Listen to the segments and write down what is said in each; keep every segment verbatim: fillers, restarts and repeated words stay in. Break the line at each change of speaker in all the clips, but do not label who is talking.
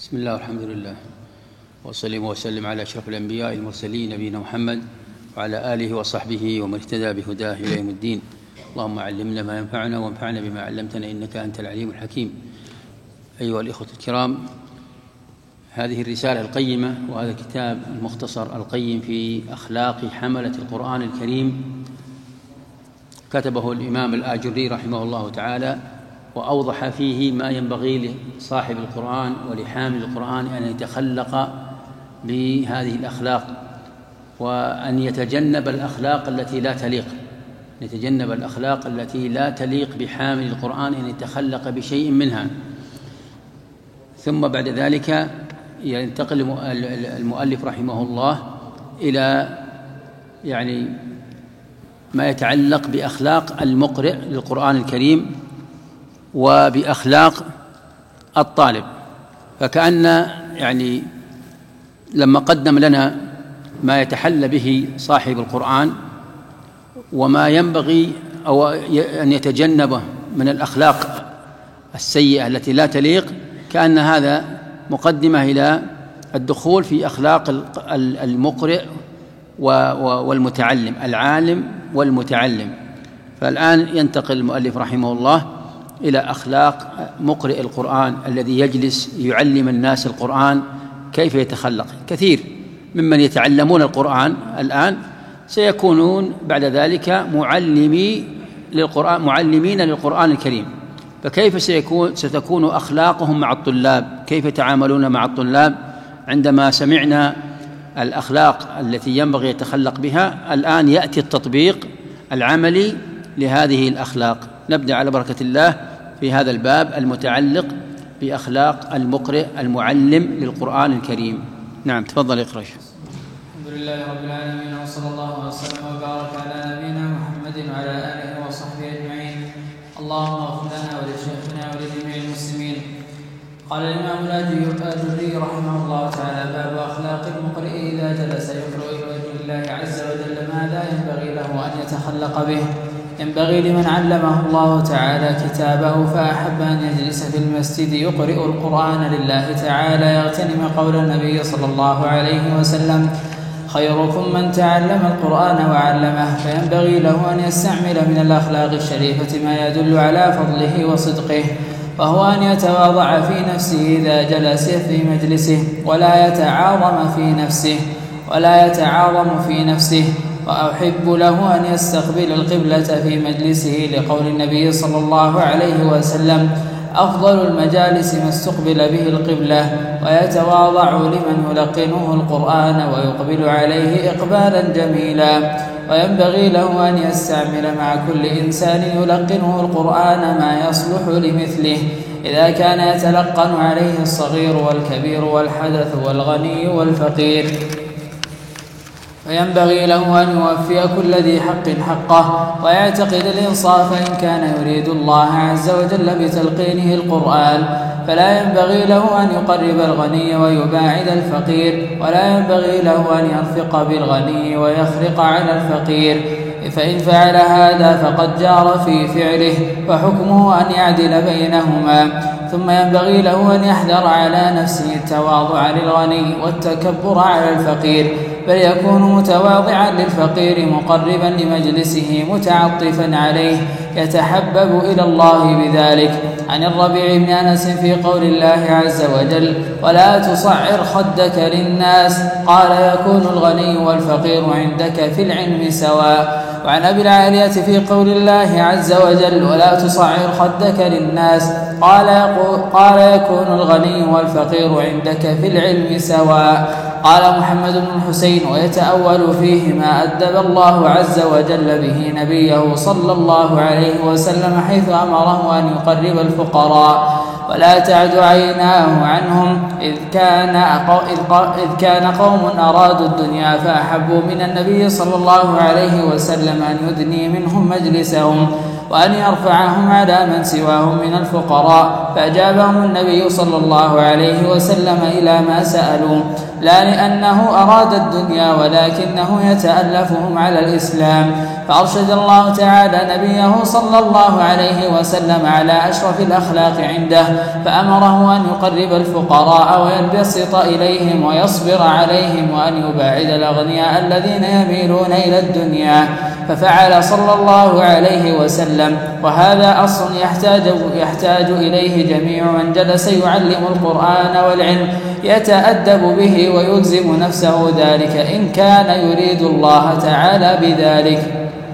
بسم الله والحمد لله وصلي وسلم على أشرف الأنبياء المرسلين نبينا محمد وعلى آله وصحبه ومن اهتدى بهداه إلى يوم الدين. اللهم علمنا ما ينفعنا وانفعنا بما علمتنا إنك أنت العليم الحكيم. أيها الإخوة الكرام، هذه الرسالة القيمة وهذا الكتاب المختصر القيم في أخلاق حملة القرآن الكريم كتبه الإمام الآجري رحمه الله تعالى، وأوضح فيه ما ينبغي لصاحب القرآن ولحامل القرآن أن يتخلق بهذه الأخلاق، وأن يتجنب الأخلاق التي لا تليق يتجنب الأخلاق التي لا تليق بحامل القرآن، أن يتخلق بشيء منها. ثم بعد ذلك ينتقل المؤلف رحمه الله إلى يعني ما يتعلق بأخلاق المقرئ للقرآن الكريم وبأخلاق الطالب. فكأن يعني لما قدم لنا ما يتحلى به صاحب القرآن وما ينبغي أو أن يتجنبه من الأخلاق السيئة التي لا تليق، كأن هذا مقدمة إلى الدخول في أخلاق المقرئ والمتعلم، العالم والمتعلم. فالآن ينتقل المؤلف رحمه الله إلى أخلاق مقرئ القرآن الذي يجلس يعلم الناس القرآن كيف يتخلق. كثير ممن يتعلمون القرآن الآن سيكونون بعد ذلك معلمي للقرآن معلمين للقرآن الكريم، فكيف سيكون ستكون أخلاقهم مع الطلاب؟ كيف يتعاملون مع الطلاب؟ عندما سمعنا الأخلاق التي ينبغي يتخلق بها، الآن يأتي التطبيق العملي لهذه الأخلاق. نبدأ على بركة الله في هذا الباب المتعلق بأخلاق المقرئ المعلم للقرآن الكريم. نعم، تفضل اقرأ.
الحمد لله رب العالمين، وصلى الله وسلم وبارك على نبينا محمد وعلى آله وصحبه أجمعين. اللهم اغفر لنا ولشيخنا ولجميع المسلمين. قال الإمام الآجري رحمه الله تعالى: باب أخلاق المقرئ إذا جلس يقرأ إلى وجه الله عز وجل ماذا ينبغي له أن يتخلق به. ينبغي لمن علمه الله تعالى كتابه فأحب أن يجلس في المسجد يقرئ القرآن لله تعالى يغتنم قول النبي صلى الله عليه وسلم: خيركم من تعلم القرآن وعلمه. فينبغي له أن يستعمل من الأخلاق الشريفة ما يدل على فضله وصدقه، وهو أن يتواضع في نفسه إذا جلس في مجلسه ولا يتعاظم في نفسه ولا يتعاظم في نفسه وأحب له أن يستقبل القبلة في مجلسه لقول النبي صلى الله عليه وسلم: أفضل المجالس ما استقبل به القبلة. ويتواضع لمن يلقنه القرآن ويقبل عليه إقبالا جميلا. وينبغي له أن يستعمل مع كل إنسان يلقنه القرآن ما يصلح لمثله، إذا كان يتلقن عليه الصغير والكبير والحدث والغني والفقير. وينبغي له أن يوفي كل ذي حق حقه، ويعتقد الإنصاف إن كان يريد الله عز وجل بتلقينه القرآن. فلا ينبغي له أن يقرب الغني ويباعد الفقير، ولا ينبغي له أن يرفق بالغني ويخرق على الفقير، فإن فعل هذا فقد جار في فعله، وحكمه أن يعدل بينهما. ثم ينبغي له أن يحذر على نفسه التواضع للغني والتكبر على الفقير، بل يكون متواضعا للفقير مقربا لمجلسه متعطفا عليه يتحبب إلى الله بذلك. عن الربيع بن أنس في قول الله عز وجل: ولا تصعر خدك للناس، قال: يكون الغني والفقير عندك في العلم سواء. وعن أبي العالية في قول الله عز وجل: ولا تصعر خدك للناس، قال قال يكون الغني والفقير عندك في العلم سواء. قال محمد بن الحسين: ويتأول فيه ما أدب الله عز وجل به نبيه صلى الله عليه وسلم، حيث أمره أن يقرب الفقراء ولا تعد عيناه عنهم، إذ كان إذ كان قوم أرادوا الدنيا فأحبوا من النبي صلى الله عليه وسلم أن يدني منهم مجلسهم وأن يرفعهم على من سواهم من الفقراء، فأجابهم النبي صلى الله عليه وسلم إلى ما سألوا. لا لأنه أراد الدنيا ولكنه يتألفهم على الإسلام. فأرشد الله تعالى نبيه صلى الله عليه وسلم على أشرف الأخلاق عنده، فأمره أن يقرب الفقراء وينبسط إليهم ويصبر عليهم، وأن يباعد الأغنياء الذين يميلون إلى الدنيا، ففعل صلى الله عليه وسلم. وهذا أصل يحتاج, يحتاج إليه جميع من جلس يعلم القرآن والعلم، يتأدب به ويلزم نفسه ذلك إن كان يريد الله تعالى بذلك.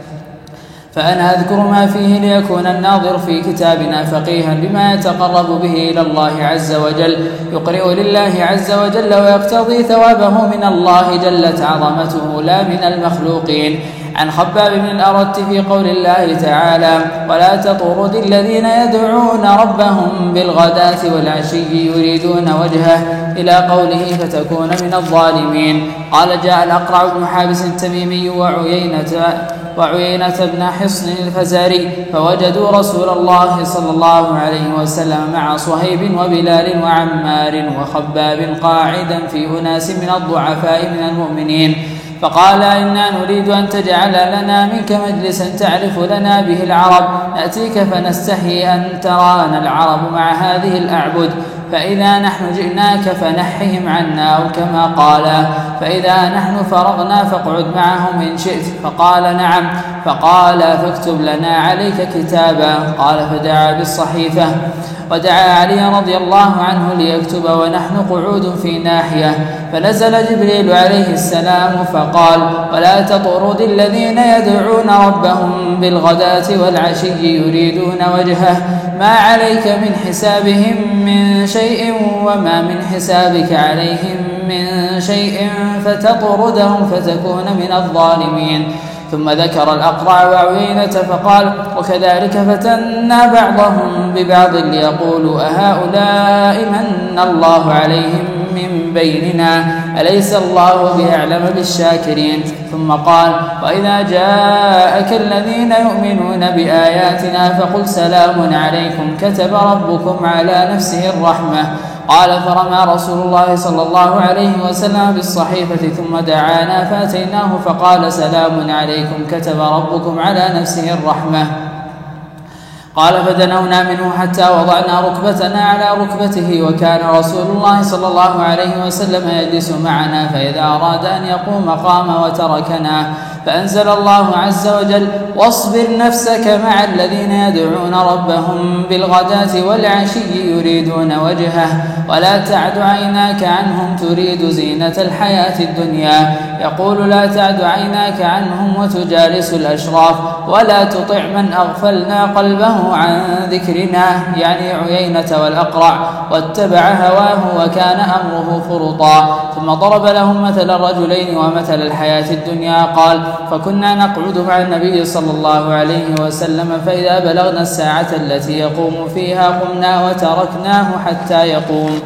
فأنا أذكر ما فيه ليكون الناظر في كتابنا فقيها بما يتقرب به إلى الله عز وجل، يقرئ لله عز وجل ويقتضي ثوابه من الله جلت عظمته لا من المخلوقين. عن خباب بن الأرت في قول الله تعالى: ولا تطرد الذين يدعون ربهم بالغداة والعشي يريدون وجهه، إلى قوله فتكون من الظالمين. قال: جاء الأقرع بن حابس التميمي وعيينة وعيينة بن حصن الفزاري فوجدوا رسول الله صلى الله عليه وسلم مع صهيب وبلال وعمار وخباب قاعدا في أناس من الضعفاء من المؤمنين، فقال: إنا نريد أن تجعل لنا منك مجلسا تعرف لنا به العرب، نأتيك فنستحي أن ترانا العرب مع هذه الأعبد، فإذا نحن جئناك فنحهم عنا، أو كما قال: فإذا نحن فرغنا فاقعد معهم إن شئت. فقال: نعم. فقال: فاكتب لنا عليك كتابا. قال: فدعا بالصحيفة، ودعا علي رضي الله عنه ليكتب ونحن قعود في ناحية، فنزل جبريل عليه السلام فقال: ولا تطرد الذين يدعون ربهم بالغداة والعشي يريدون وجهه، ما عليك من حسابهم من شيء وما من حسابك عليهم من شيء فتطردهم فتكون من الظالمين. ثم ذكر الأقرع وعيينة فقال: وكذلك فتنا بعضهم ببعض ليقولوا أهؤلاء من الله عليهم من بيننا أليس الله بأعلم بالشاكرين. ثم قال: وإذا جاءك الذين يؤمنون بآياتنا فقل سلام عليكم كتب ربكم على نفسه الرحمة. قال: فرمى رسول الله صلى الله عليه وسلم بالصحيفة ثم دعانا فأتيناه فقال: سلام عليكم كتب ربكم على نفسه الرحمة. قال: فدنونا منه حتى وضعنا ركبتنا على ركبته، وكان رسول الله صلى الله عليه وسلم يجلس معنا، فإذا أراد أن يقوم قام وتركنا. فأنزل الله عز وجل: واصبر نفسك مع الذين يدعون ربهم بالغداة والعشي يريدون وجهه، ولا تعد عيناك عنهم تريد زينة الحياة الدنيا. يقول: لا تعد عيناك عنهم وتجالس الأشراف، ولا تطع من أغفلنا قلبه عن ذكرنا، يعني عيينة والأقرع، واتبع هواه وكان أمره فرطا. ثم ضرب لهم مثل الرجلين ومثل الحياة الدنيا، قال: فكنا نقعد مع النبي صلى الله عليه وسلم، فإذا بلغنا الساعة التي يقوم فيها قمنا وتركناه حتى يقوم.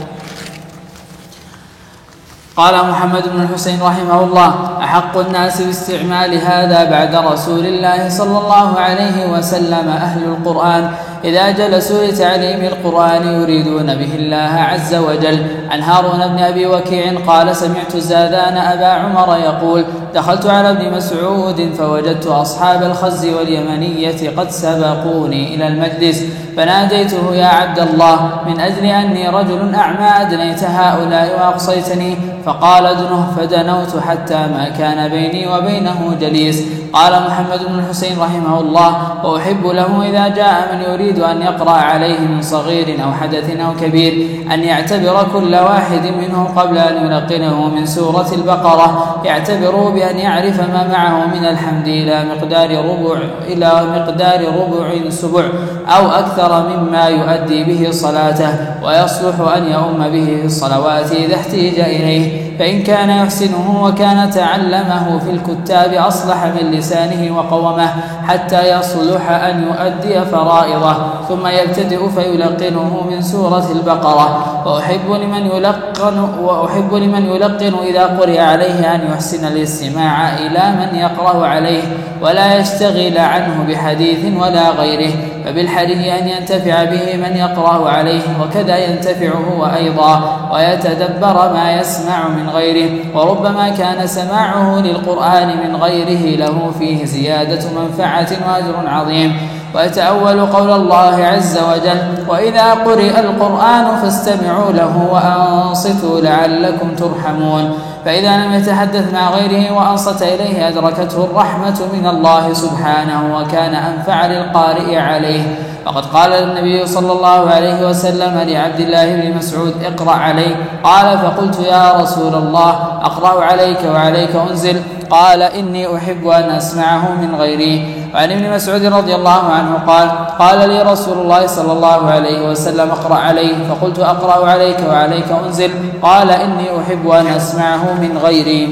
قال محمد بن الحسين رحمه الله: أحق الناس باستعمال هذا بعد رسول الله صلى الله عليه وسلم أهل القرآن، إذا جلسوا لتعليم القرآن يريدون به الله عز وجل. عن هارون بن أبي وكيع قال: سمعت زادان أبا عمر يقول: دخلت على ابن مسعود فوجدت أصحاب الخز واليمنية قد سبقوني إلى المجلس، فناديته: يا عبد الله، من أجل أني رجل أعمى أدنيت هؤلاء وأقصيتني؟ فقال: ادنه، فدنوت حتى ما كان بيني وبينه جليس. قال محمد بن الحسين رحمه الله: وأحب له إذا جاء من يريد أن يقرأ عليه من صغير أو حدث أو كبير أن يعتبر كل واحد منهم قبل أن يلقنه من سورة البقرة، يعتبر بأن يعرف ما معه من الحمد إلى مقدار ربع إلى مقدار ربع سبع أو أكثر مما يؤدي به صلاته، ويصلح أن يؤم به في الصلوات إذا احتيج إليه، فإن كان يحسنه وكان تعلمه في الكتاب أصلح من لسانه وقومه حتى يصلح أن يؤدي فرائضه. البقرة ثم يبتدئ فيلقنه من سورة البقرة. وأحب لمن يلقن, وأحب لمن يلقن إذا قرئ عليه أن يحسن الاستماع إلى من يقرأ عليه ولا يشتغل عنه بحديث ولا غيره، فبالحري أن ينتفع به من يقرأ عليه، وكذا ينتفع هو أيضا ويتدبر ما يسمع من غيره. وربما كان سماعه للقرآن من غيره له فيه زيادة منفعة وأجر عظيم. ويتأول قول الله عز وجل: وإذا قرئ القرآن فاستمعوا له وأنصتوا لعلكم ترحمون. فإذا لم يتحدث مع غيره وأنصت إليه أدركته الرحمة من الله سبحانه وكان أنفع للقارئ عليه. وقد قال النبي صلى الله عليه وسلم لعبد الله بن مسعود: اقرأ علي. قال: فقلت: يا رسول الله، أقرأ عليك وعليك أنزل؟ قال: إني أحب أن أسمعه من غيري. وعن ابن مسعود رضي الله عنه قال: قال لي رسول الله صلى الله عليه وسلم: اقرأ علي. فقلت: أقرأ عليك وعليك أنزل؟ قال: إني أحب أن أسمعه من غيري.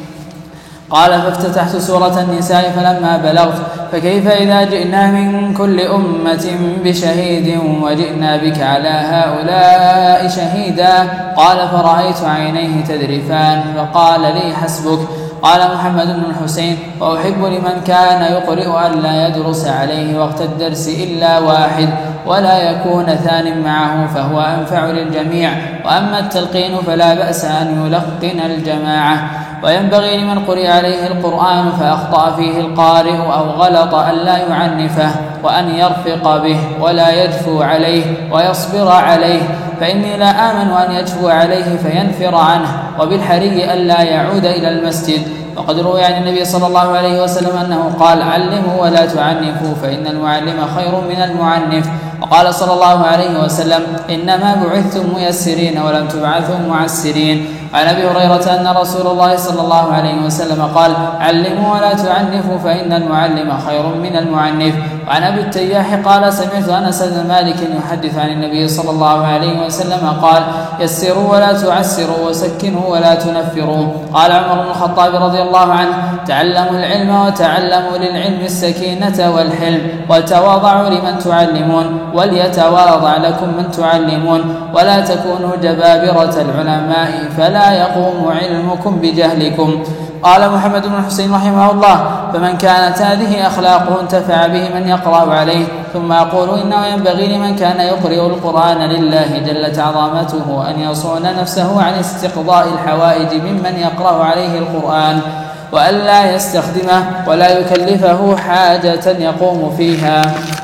قال: فافتتحت سورة النساء فلما بلغت: فكيف إذا جئنا من كل أمة بشهيد وجئنا بك على هؤلاء شهيدا؟ قال: فرأيت عينيه تذرفان فقال لي: حسبك. قال محمد بن الحسين: وأحب لمن كان يقرئ أن لا يدرس عليه وقت الدرس إلا واحد ولا يكون ثان معه، فهو أنفع للجميع. وأما التلقين فلا بأس أن يلقن الجماعة. وينبغي لمن قرئ عليه القرآن فأخطأ فيه القارئ أو غلط أن لا يعنفه، وأن يرفق به ولا يجفو عليه ويصبر عليه، فإني لا آمن أن يجفو عليه فينفر عنه، وبالحري ألا يعود إلى المسجد. وقد روي عن النبي صلى الله عليه وسلم أنه قال: علموا ولا تعنفوا فإن المعلم خير من المعنف. وقال صلى الله عليه وسلم: إنما بعثتم ميسرين ولم تبعثوا معسرين. عن أبي هريرة أن رسول الله صلى الله عليه وسلم قال: علموا ولا تعنفوا فإن المعلم خير من المعنف. وعن أبي التياح قال: سمعت أنس بن مالك يحدث عن النبي صلى الله عليه وسلم قال: يسروا ولا تعسروا وسكنوا ولا تنفروا. قال عمر بن الخطاب رضي الله عنه: تعلموا العلم وتعلموا للعلم السكينة والحلم، وتواضعوا لمن تعلمون وليتواضع لكم من تعلمون، ولا تكونوا جبابرة العلماء فلا يقوم علمكم بجهلكم. قال محمد بن الحسين رحمه الله: فمن كانت هذه أخلاقه انتفع به من يقرأ عليه. ثم أقول: إنه ينبغي لمن كان يقرأ القرآن لله جلت عظمته أن يصون نفسه عن استقضاء الحوائج ممن يقرأ عليه القرآن، وأن لا يستخدمه ولا يكلفه حاجة يقوم فيها.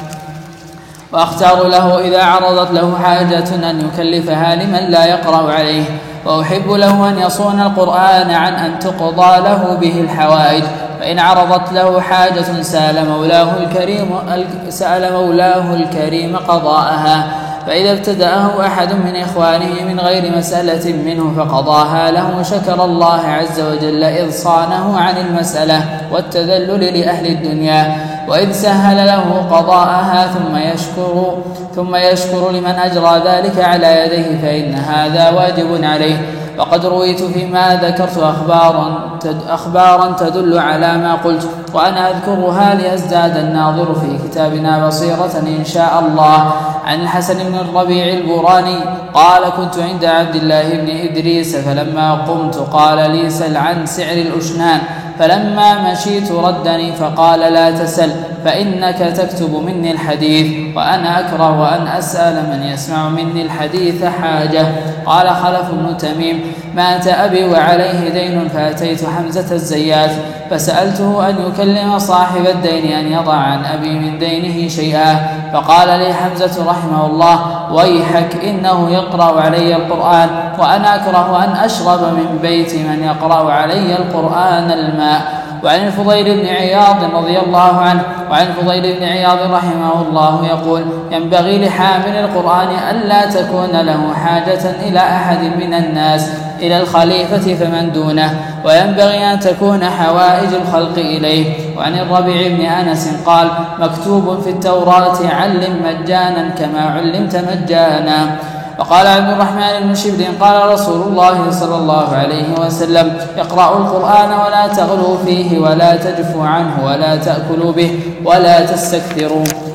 وأختار له إذا عرضت له حاجة أن يكلفها لمن لا يقرأ عليه. وأحب له أن يصون القرآن عن أن تقضى له به الحوائج، فإن عرضت له حاجة سأل مولاه الكريم, سأل مولاه الكريم قضاءها. فإذا ابتدأه أحد من إخوانه من غير مسألة منه فقضاها له شكر الله عز وجل إذ صانه عن المسألة والتذلل لأهل الدنيا، وإذ سهل له قضاءها ثم يشكر, ثم يشكر لمن أجرى ذلك على يديه، فإن هذا واجب عليه. وقد رويت فيما ذكرت أخبارا, أخبارا تدل على ما قلت، وأنا أذكرها ليزداد الناظر في كتابنا بصيرة إن شاء الله. عن الحسن بن الربيع البوراني قال: كنت عند عبد الله بن إدريس فلما قمت قال لي: سل عن سعر الأشنان. فلما مشيت ردني فقال: لا تسل فإنك تكتب مني الحديث، وأنا أكره أن أسأل من يسمع مني الحديث حاجة. قال خلف بن تميم: مات أبي وعليه دين، فأتيت حمزة الزيات فسألته أن يكلم صاحب الدين أن يضع عن أبي من دينه شيئا، فقال لي حمزة رحمه الله: ويحك إنه يقرأ علي القرآن، وأنا أكره أن أشرب من بيت من يقرأ علي القرآن الماء. وعن الفضيل بن عياض رضي الله عنه وعن الفضيل بن عياض رحمه الله يقول: ينبغي لحامل القرآن ألا تكون له حاجة إلى أحد من الناس إلى الخليفة فمن دونه، وينبغي أن تكون حوائج الخلق إليه. وعن الربيع بن أنس قال: مكتوب في التوراة: علم مجانا كما علمت مجانا. وقال عبد الرحمن بن شبل: قال رسول الله صلى الله عليه وسلم: اقرأوا القرآن ولا تغلوا فيه ولا تجفوا عنه ولا تأكلوا به ولا تستكثروا.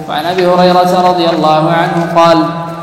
وعن أبي هريرة رضي الله عنه قال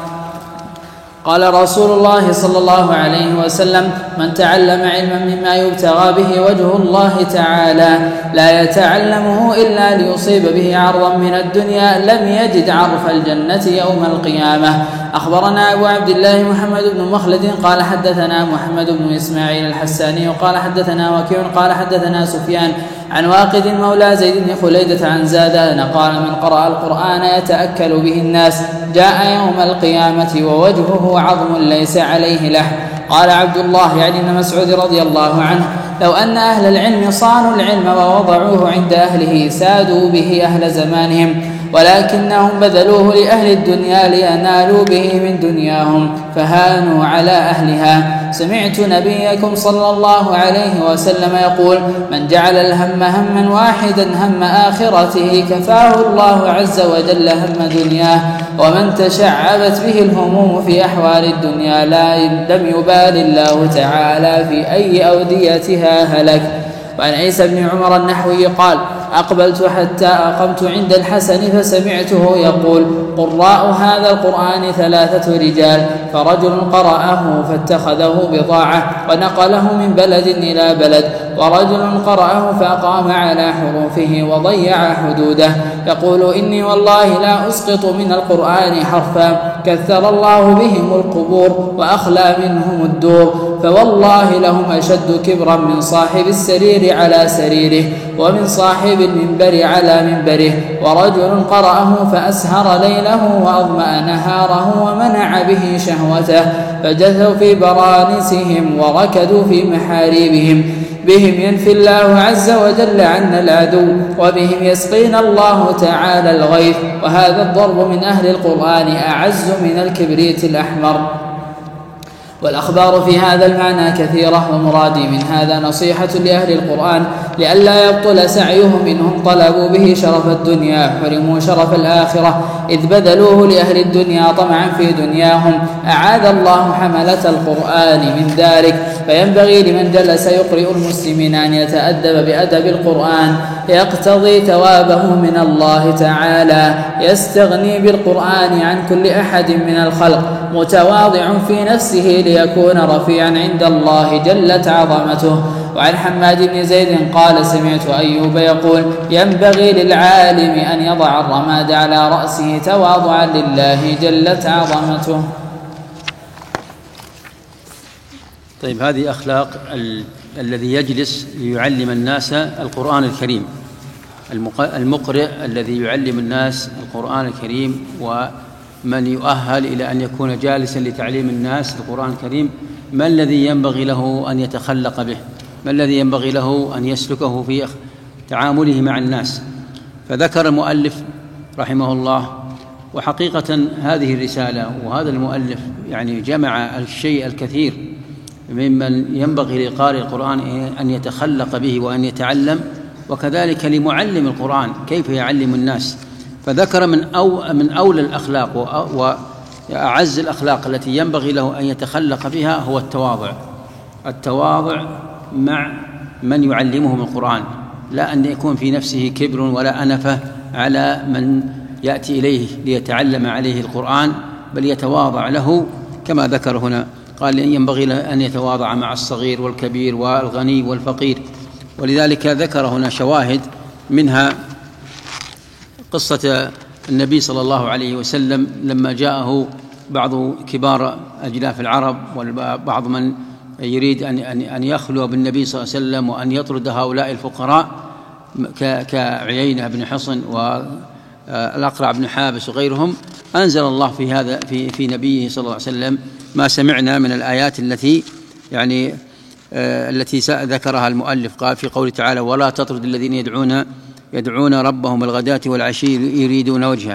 قال رسول الله صلى الله عليه وسلم: من تعلم علما مما يبتغى به وجه الله تعالى لا يتعلمه إلا ليصيب به عرضا من الدنيا لم يجد عرف الجنة يوم القيامة. أخبرنا أبو عبد الله محمد بن مخلد قال حدثنا محمد بن إسماعيل الحساني قال حدثنا وكيع قال حدثنا سفيان عن واقد مولى زيد بن خليدة عن زادان قال: من قرأ القرآن يتأكل به الناس جاء يوم القيامة ووجهه عظم ليس عليه لحم. قال عبد الله يعني ابن مسعود رضي الله عنه: لو أن أهل العلم صانوا العلم ووضعوه عند أهله سادوا به أهل زمانهم، ولكنهم بذلوه لأهل الدنيا لينالوا به من دنياهم فهانوا على أهلها. سمعت نبيكم صلى الله عليه وسلم يقول: من جعل الهم هما واحدا هم آخرته كفاه الله عز وجل هم دنياه، ومن تشعبت به الهموم في أحوال الدنيا لم يبال الله تعالى في أي أوديتها هلك. وعن عيسى بن عمر النحوي قال: أقبلت حتى أقمت عند الحسن فسمعته يقول: قراء هذا القرآن ثلاثة رجال، فرجل قرأه فاتخذه بضاعة ونقله من بلد إلى بلد، ورجل قرأه فأقام على حروفه وضيع حدوده، يقول: إني والله لا أسقط من القرآن حرفا، كثر الله بهم القبور وأخلى منهم الدور، فوالله لهم أشد كبرا من صاحب السرير على سريره، ومن صاحب المنبر على منبره. ورجل قرأه فأسهر ليله وأظمأ نهاره ومنع به شهوته، فجثوا في برانسهم وركدوا في محاريبهم. بهم ينفي الله عز وجل عنا العدو، وبهم يسقينا الله تعالى الغيث، وهذا الضرب من أهل القرآن أعز من الكبريت الأحمر. والأخبار في هذا المعنى كثيرة، ومرادي من هذا نصيحة لأهل القرآن لئلا يبطل سعيهم إنهم طلبوا به شرف الدنيا حرموا شرف الآخرة، إذ بذلوه لأهل الدنيا طمعا في دنياهم. أعاذ الله حملة القرآن من ذلك. فينبغي لمن جلس يقرئ المسلمين أن يتأدب بأدب القرآن يقتضي ثوابه من الله تعالى، يستغني بالقرآن عن كل أحد من الخلق، متواضع في نفسه ليكون رفيعا عند الله جلت عظمته. وعن حماد بن زيد قال: سمعت أيوب يقول: ينبغي للعالم أن يضع الرماد على رأسه تواضعا لله جلت عظمته.
طيب، هذه أخلاق ال... الذي يجلس ليعلم الناس القرآن الكريم، المقرئ الذي يعلم الناس القرآن الكريم، ومن يؤهل إلى أن يكون جالسا لتعليم الناس القرآن الكريم. ما الذي ينبغي له أن يتخلق به؟ ما الذي ينبغي له أن يسلكه في تعامله مع الناس؟ فذكر المؤلف رحمه الله، وحقيقة هذه الرسالة وهذا المؤلف يعني جمع الشيء الكثير ممن ينبغي لقارئ القرآن أن يتخلق به وأن يتعلم، وكذلك لمعلم القرآن كيف يعلم الناس. فذكر من أو من أولى الأخلاق وأعز الأخلاق التي ينبغي له أن يتخلق بها هو التواضع. التواضع مع من يعلمهم القرآن، لا أن يكون في نفسه كبر ولا أنفة على من يأتي إليه ليتعلم عليه القرآن، بل يتواضع له كما ذكر هنا. قال ينبغي أن يتواضع مع الصغير والكبير والغني والفقير. ولذلك ذكر هنا شواهد، منها قصة النبي صلى الله عليه وسلم لما جاءه بعض كبار أجلاف العرب وبعض من يريد أن يخلو بالنبي صلى الله عليه وسلم وأن يطرد هؤلاء الفقراء كعيينة بن حصن والأقرع بن حابس وغيرهم، أنزل الله في هذا في في نبيه صلى الله عليه وسلم ما سمعنا من الآيات التي يعني آه التي ذكرها المؤلف. قال في قوله تعالى: ولا تطرد الذين يدعون يدعون ربهم الغداة والعشي يريدون وجهه.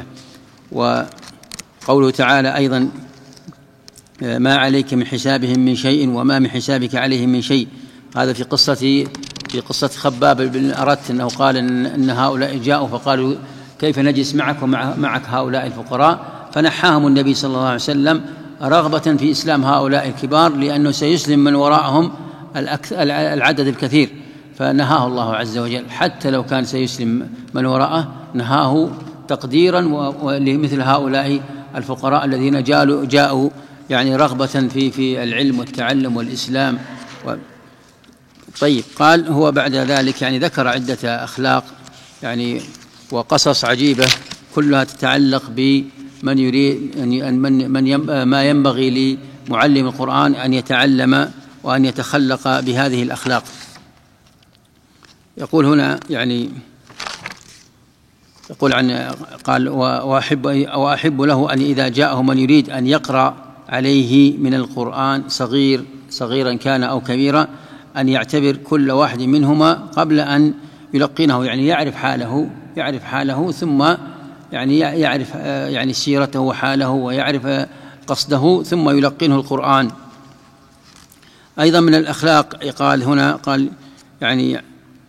وقوله تعالى أيضا: آه ما عليك من حسابهم من شيء وما من حسابك عليهم من شيء. هذا في قصة في قصة خباب بن أردت أنه قال إن, إن هؤلاء جاءوا فقالوا: كيف نجلس معك ومع معك هؤلاء الفقراء؟ فنحاهم النبي صلى الله عليه وسلم رغبة في إسلام هؤلاء الكبار، لأنه سيسلم من وراءهم العدد الكثير، فنهاه الله عز وجل حتى لو كان سيسلم من وراءه نهاه تقديرا لمثل هؤلاء الفقراء الذين جاءوا, جاءوا يعني رغبة في في العلم والتعلم والإسلام. طيب، قال هو بعد ذلك يعني ذكر عدة أخلاق يعني وقصص عجيبة كلها تتعلق بمن يريد أن من من ما ينبغي لمعلم القرآن أن يتعلم وأن يتخلق بهذه الأخلاق. يقول هنا يعني يقول عن قال وأحب وأحب له أن إذا جاءه من يريد أن يقرأ عليه من القرآن صغير صغيرا كان أو كبيرا أن يعتبر كل واحد منهما قبل أن يلقنه، يعني يعرف حاله يعرف حاله ثم يعني يعرف يعني سيرته وحاله ويعرف قصده ثم يلقنه القرآن. أيضا من الأخلاق قال هنا قال يعني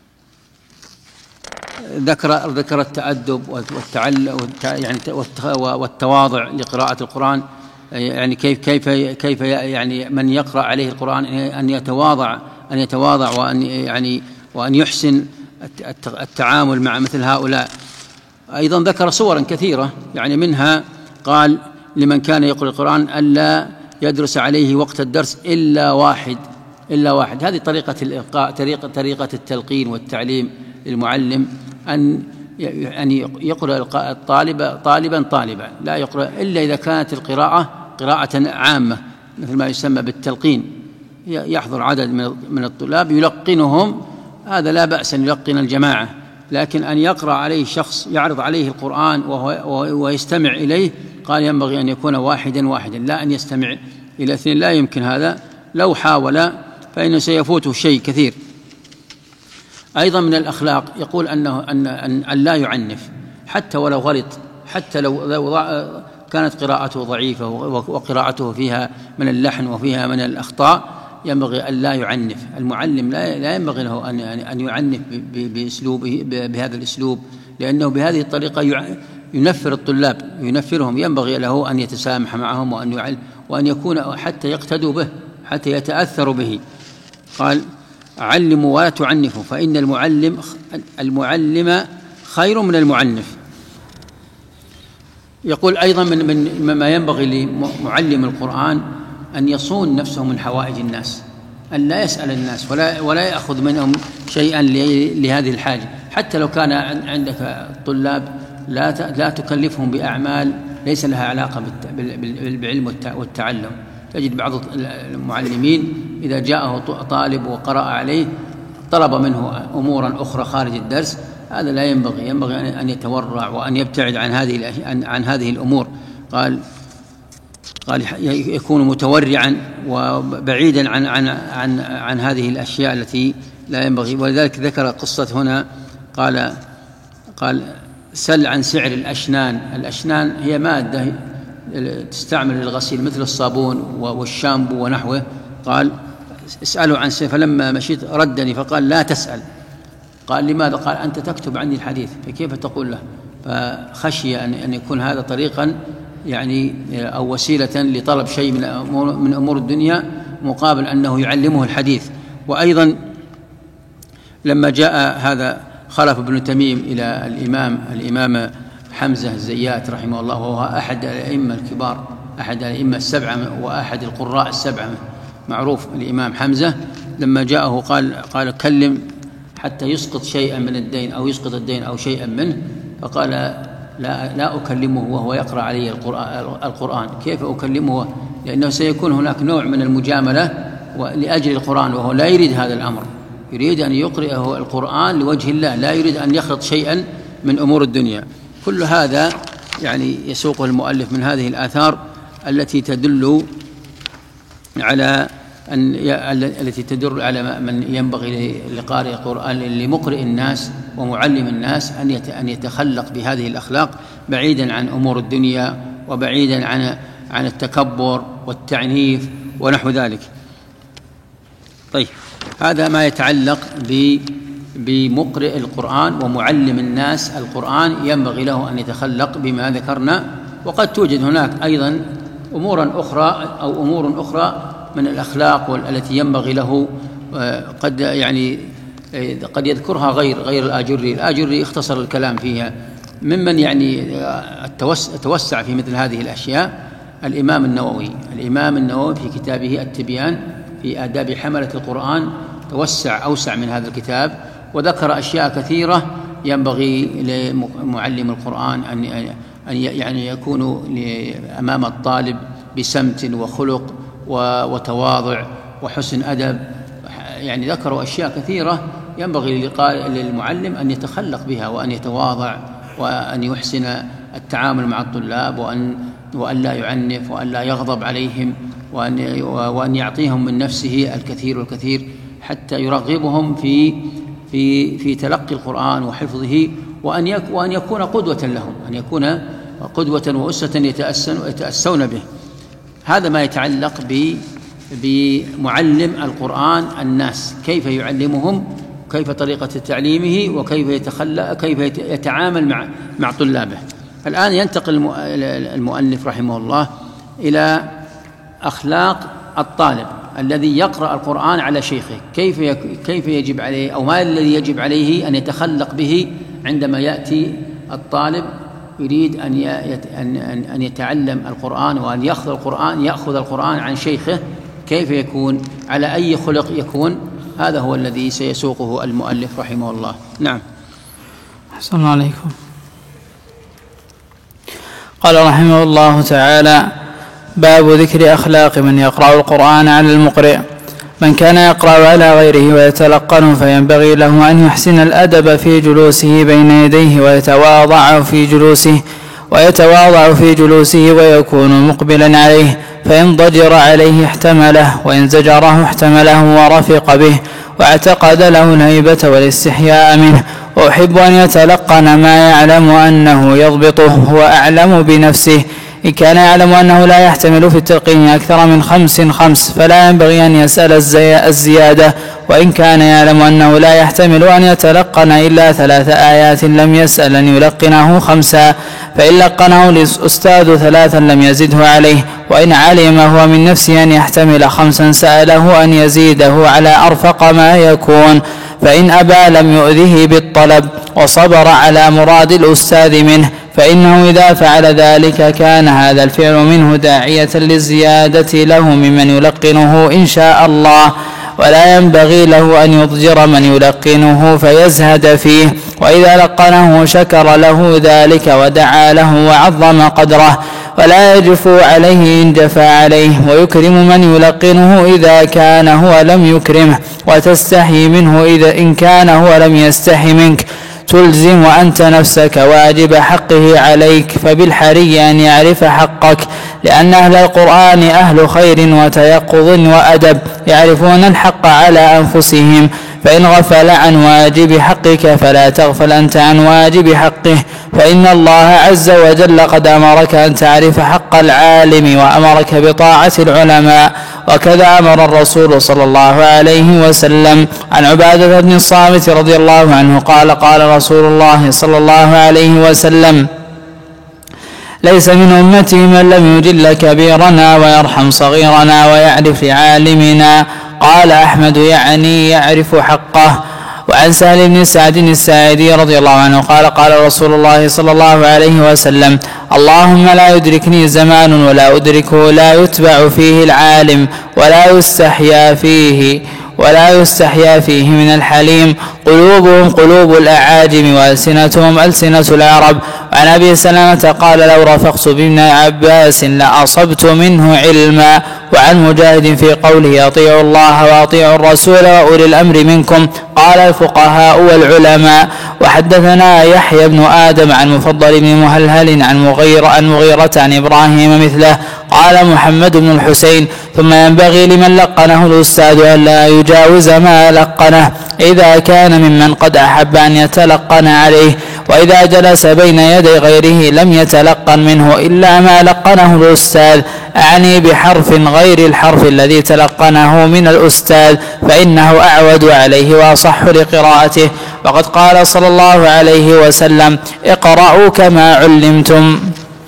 ذكر ذكر التأدب والتعلم يعني والتواضع لقراءة القرآن، يعني كيف كيف كيف يعني من يقرأ عليه القرآن أن يتواضع أن يتواضع وأن يعني وأن يحسن التعامل مع مثل هؤلاء. أيضا ذكر صورا كثيرة يعني منها قال لمن كان يقرأ القرآن ألا يدرس عليه وقت الدرس إلا واحد إلا واحد. هذه طريقة الإلقاء، طريقة طريقة التلقين والتعليم للمعلم أن أن يقرأ الطالب طالبا طالبا، لا يقرأ إلا إذا كانت القراءة قراءة عامة مثل ما يسمى بالتلقين، يحضر عدد من الطلاب يلقنهم، هذا لا بأس أن يلقن الجماعة. لكن أن يقرأ عليه شخص يعرض عليه القرآن ويستمع إليه قال ينبغي أن يكون واحدا واحدا، لا أن يستمع إلى اثنين، لا يمكن هذا، لو حاول فإنه سيفوته شيء كثير. أيضا من الأخلاق يقول أنه أن أن لا يعنف حتى ولو غلط، حتى لو, لو كانت قراءته ضعيفة وقراءته فيها من اللحن وفيها من الأخطاء، ينبغي أن لا يعنف. المعلم لا لا ينبغي له أن أن يعنف بأسلوبه بهذا الأسلوب، لأنه بهذه الطريقة ينفر الطلاب ينفرهم. ينبغي له أن يتسامح معهم وأن يعلم وأن يكون حتى يقتدوا به، حتى يتأثروا به. قال علموا ولا تعنفوا فإن المعلم المعلم خير من المعنف. يقول أيضا من من ما ينبغي لمعلم القرآن أن يصون نفسه من حوائج الناس، أن لا يسأل الناس ولا ولا يأخذ منهم شيئا لهذه الحاجة. حتى لو كان عندك طلاب لا لا تكلفهم بأعمال ليس لها علاقة بالعلم والتعلم. تجد بعض المعلمين إذا جاءه طالب وقرأ عليه طلب منه أمورا أخرى خارج الدرس، هذا لا ينبغي. ينبغي أن يتورع وأن يبتعد عن هذه عن هذه الأمور. قال قال يكون متورعا وبعيدا عن عن عن عن هذه الأشياء التي لا ينبغي. ولذلك ذكر قصة هنا قال قال سل عن سعر الأشنان. الأشنان هي مادة تستعمل للغسيل مثل الصابون والشامبو ونحوه. قال اسألوا عن سعر، فلما مشيت ردني فقال لا تسأل. قال لماذا؟ قال أنت تكتب عني الحديث فكيف تقول له؟ فخشي أن أن يكون هذا طريقا يعني أو وسيلة لطلب شيء من أمور من أمور الدنيا مقابل أنه يعلمه الحديث. وأيضا لما جاء هذا خلف بن تميم إلى الإمام الإمام حمزة الزيات رحمه الله، وهو أحد الأئمة الكبار، أحد الأئمة السبعة وأحد القراء السبعة معروف الإمام حمزة، لما جاءه قال قال كلم حتى يسقط شيئا من الدين أو يسقط الدين أو شيئا منه. فقال لا لا أكلمه وهو يقرأ علي القرآن. كيف أكلمه؟ لأنه سيكون هناك نوع من المجاملة لأجل القرآن، وهو لا يريد هذا الأمر، يريد أن يقرأه القرآن لوجه الله، لا يريد أن يخلط شيئا من أمور الدنيا. كل هذا يعني يسوقه المؤلف من هذه الآثار التي تدل على أن التي تدل على من ينبغي لقارئ القرآن لمقرئ الناس ومعلم الناس أن يتخلق بهذه الأخلاق بعيدا عن أمور الدنيا وبعيدا عن عن التكبر والتعنيف ونحو ذلك. طيب، هذا ما يتعلق بمقرئ القرآن ومعلم الناس القرآن، ينبغي له أن يتخلق بما ذكرنا. وقد توجد هناك أيضا أمورا أخرى أو أمور أخرى من الأخلاق التي ينبغي له، قد يعني قد يذكرها غير غير الآجري. الآجري اختصر الكلام فيها، ممن يعني توسع في مثل هذه الأشياء الإمام النووي. الإمام النووي في كتابه التبيان في آداب حملة القرآن توسع أوسع من هذا الكتاب، وذكر أشياء كثيرة ينبغي لمعلم القرآن أن أن يعني يكون أمام الطالب بسمت وخلق وتواضع وحسن أدب. يعني ذكروا أشياء كثيرة ينبغي للمعلم أن يتخلق بها وأن يتواضع وأن يحسن التعامل مع الطلاب، وأن وأن لا يعنف وأن لا يغضب عليهم، وأن وأن يعطيهم من نفسه الكثير والكثير حتى يرغبهم في في في تلقي القرآن وحفظه، وأن وأن يكون قدوة لهم، أن يكون قدوة وأسوة يتأسون به. هذا ما يتعلق بمعلم القرآن الناس، كيف يعلمهم، كيف طريقة تعليمه، وكيف يتخلق كيف يتعامل مع مع طلابه. الآن ينتقل المؤلف رحمه الله إلى أخلاق الطالب الذي يقرأ القرآن على شيخه، كيف كيف يجب عليه أو ما الذي يجب عليه أن يتخلق به عندما يأتي الطالب يريد أن أن أن يتعلم القرآن وأن يأخذ القرآن يأخذ القرآن عن شيخه، كيف يكون، على أي خلق يكون. هذا هو الذي سيسوقه المؤلف رحمه الله. نعم.
أحسن الله عليكم. قال رحمه الله تعالى: باب ذكر أخلاق من يقرأ القرآن على المقرئ. من كان يقرأ على غيره ويتلقن فينبغي له أن يحسن الأدب في جلوسه بين يديه ويتواضع في جلوسه ويتواضع في جلوسه ويكون مقبلا عليه، فإن ضجر عليه احتمله، وإن زجره احتمله ورفق به، واعتقد له الهيبة والاستحياء منه. وأحب أن يتلقن ما يعلم أنه يضبطه هو أعلم بنفسه. إن كان يعلم أنه لا يحتمل في التلقين أكثر من خمس خمس فلا ينبغي أن يسأل الزيادة، وإن كان يعلم أنه لا يحتمل أن يتلقن إلا ثلاث آيات لم يسأل أن يلقنه خمسا، فإن لقنه الأستاذ ثلاثا لم يزده عليه. وإن علم هو من نفسه أن يحتمل خمسا سأله أن يزيده على أرفق ما يكون، فإن أبى لم يؤذه بالطلب وصبر على مراد الأستاذ منه، فإنه إذا فعل ذلك كان هذا الفعل منه داعية للزيادة له ممن يلقنه إن شاء الله، ولا ينبغي له أن يضجر من يلقنه فيزهد فيه. وإذا لقنه شكر له ذلك ودعا له وعظم قدره، ولا يجف عليه إن جفى عليه، ويكرم من يلقنه إذا كان هو لم يكرمه، وتستحي منه إذا إن كان هو لم يستحي منك. تلزم أنت نفسك واجب حقه عليك، فبالحري أن يعرف حقك، لأن أهل القرآن أهل خير وتيقظ وأدب، يعرفون الحق على أنفسهم. فإن غفل عن واجب حقك فلا تغفل أنت عن واجب حقه، فإن الله عز وجل قد أمرك أن تعرف حق العالم وأمرك بطاعة العلماء، وكذا أمر الرسول صلى الله عليه وسلم. عن عبادة بن الصامت رضي الله عنه قال: قال رسول الله صلى الله عليه وسلم: ليس من أمتي من لم يجل كبيرنا ويرحم صغيرنا ويعرف لعالمنا. قال أحمد: يعني يعرف حقه. وعن سهل بن سعد الساعدي رضي الله عنه قال: قال رسول الله صلى الله عليه وسلم: اللهم لا يدركني زمان ولا أدركه لا يتبع فيه العالم ولا يستحيا فيه ولا يستحيا فيه من الحليم، قلوبهم قلوب الأعاجم وألسنتهم ألسنة العرب. وعن أبي سلمة قال: لو رفقت بابن عباس لأصبت منه علما. وعن مجاهد في قوله: أطيعوا الله وأطيعوا الرسول وأولي الأمر منكم، قال: الفقهاء والعلماء. وحدثنا يحيى بن آدم عن مفضل بن مهلهل عن مغيرة عن مغيرة عن إبراهيم مثله. قال محمد بن الحسين: ثم ينبغي لمن لقنه الأستاذ أن لا يجاوز ما لقنه إذا كان ممن قد أحب أن يتلقن عليه، وإذا جلس بين يدي غيره لم يتلقن منه إلا ما لقنه الأستاذ، أعني بحرف غير الحرف الذي تلقنه من الأستاذ، فإنه أعود عليه وأصح لقراءته. وقد قال صلى الله عليه وسلم: اقرأوا كما علمتم.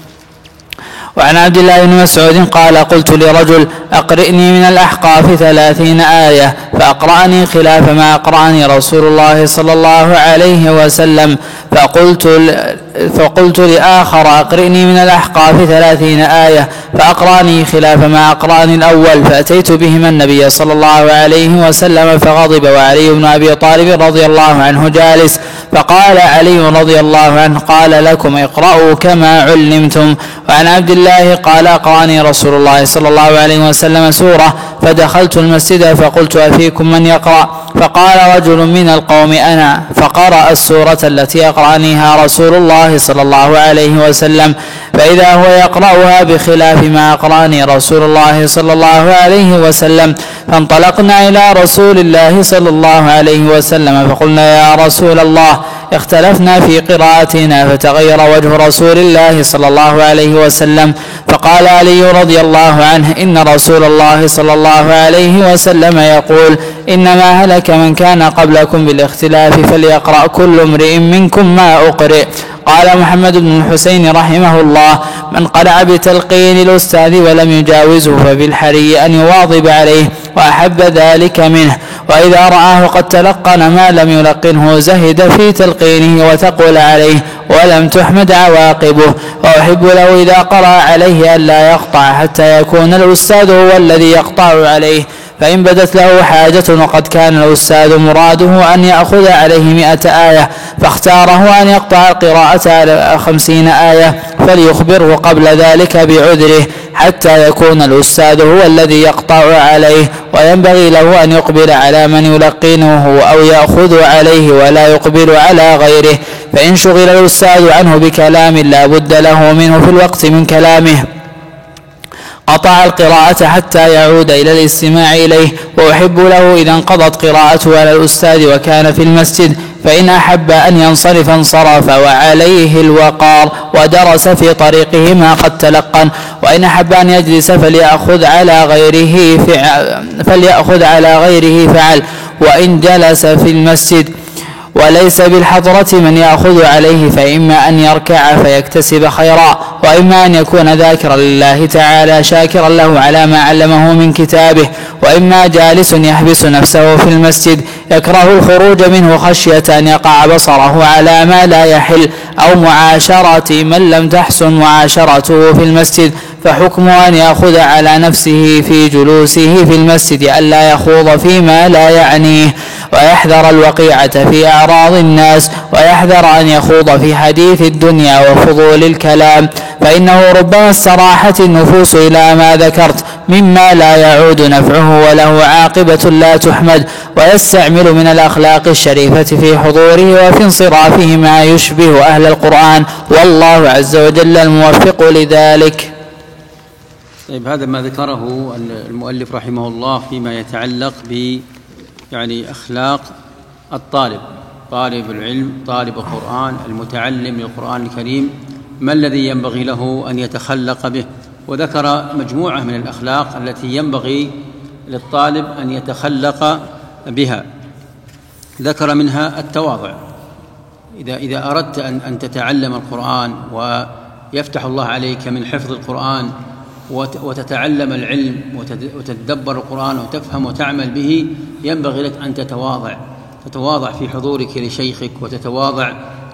وعن عبد الله بن مسعود قال: قلت لرجل: أقرئني من الأحقاف ثلاثين آية، فأقرأني خلاف ما أقرأني رسول الله صلى الله عليه وسلم، فقلت فقلت لآخر أقرئني من الأحقاف ثلاثين آية، فأقرأني خلاف ما أقرأني الأول، فأتيت بهما النبي صلى الله عليه وسلم فغضب، وعلي بن أبي طالب رضي الله عنه جالس، فقال علي رضي الله عنه: قال لكم اقرأوا كما علمتم. وعن عبد الله قال: أقرأني رسول الله صلى الله عليه وسلم سورة، فدخلت المسجد فقلت: أفيكم من يقرأ؟ فقال رجل من القوم: أنا، فقرأ السورة التي أقرأنيها رسول الله صلى الله عليه وسلم، فإذا هو يقرأها بخلاف ما أقرأني رسول الله صلى الله عليه وسلم. فانطلقنا إلى رسول الله صلى الله عليه وسلم فقلنا: يا رسول الله، اختلفنا في قراءتنا، فتغير وجه رسول الله صلى الله عليه وسلم. فقال علي رضي الله عنه: إن رسول الله صلى الله عليه وسلم يقول: إنما هلك من كان قبلكم بالاختلاف، فليقرأ كل امرئ منكم ما أقرئ. قال محمد بن الحسين رحمه الله: من قرأ بتلقين الأستاذ ولم يجاوزه فبالحري أن يواظب عليه، وأحب ذلك منه، وإذا رآه قد تلقن ما لم يلقنه زهد في تلقينه وتقول عليه ولم تحمد عواقبه. وأحب له إذا قرأ عليه ألا يقطع حتى يكون الأستاذ هو الذي يقطع عليه، فإن بدت له حاجة وقد كان الأستاذ مراده أن يأخذ عليه مئة آية فاختاره أن يقطع القراءة على خمسين آية، فليخبره قبل ذلك بعذره حتى يكون الأستاذ هو الذي يقطع عليه، وينبغي له أن يقبل على من يلقنه أو يأخذ عليه ولا يقبل على غيره، فإن شغل الأستاذ عنه بكلام لا بد له منه في الوقت من كلامه قطع القراءة حتى يعود إلى الاستماع إليه. وأحب له إذا انقضت قراءته على الأستاذ وكان في المسجد، فإن أحب أن ينصرف انصرف وعليه الوقار ودرس في طريقه ما قد تلقن، وإن أحب أن يجلس فليأخذ على غيره فعل, فليأخذ على غيره فعل وإن جلس في المسجد، وليس بالحضرة من يأخذ عليه، فإما أن يركع فيكتسب خيرا، وإما أن يكون ذاكرا لله تعالى شاكرا له على ما علمه من كتابه، وإما جالس يحبس نفسه في المسجد يكره الخروج منه خشية أن يقع بصره على ما لا يحل، أو معاشرة من لم تحسن معاشرته في المسجد، فحكمه أن يأخذ على نفسه في جلوسه في المسجد ألا يخوض فيما لا يعنيه، ويحذر الوقيعة في أعراض الناس، ويحذر أن يخوض في حديث الدنيا وفضول الكلام، فإنه ربما استراحت النفوس إلى ما ذكرت مما لا يعود نفعه وله عاقبة لا تحمد، ويستعمل من الأخلاق الشريفة في حضوره وفي انصرافه ما يشبه أهل القرآن، والله عز وجل الموفق لذلك.
طيب، هذا ما ذكره المؤلف رحمه الله فيما يتعلق ب يعني أخلاق الطالب، طالب العلم، طالب القرآن، المتعلم للقرآن الكريم، ما الذي ينبغي له أن يتخلق به، وذكر مجموعة من الأخلاق التي ينبغي للطالب أن يتخلق بها. ذكر منها التواضع. إذا إذا أردت أن أن تتعلم القرآن ويفتح الله عليك من حفظ القرآن وتتعلم العلم وتتدبر القرآن وتفهم وتعمل به، ينبغي لك أن تتواضع، تتواضع في حضورك لشيخك، وتتواضع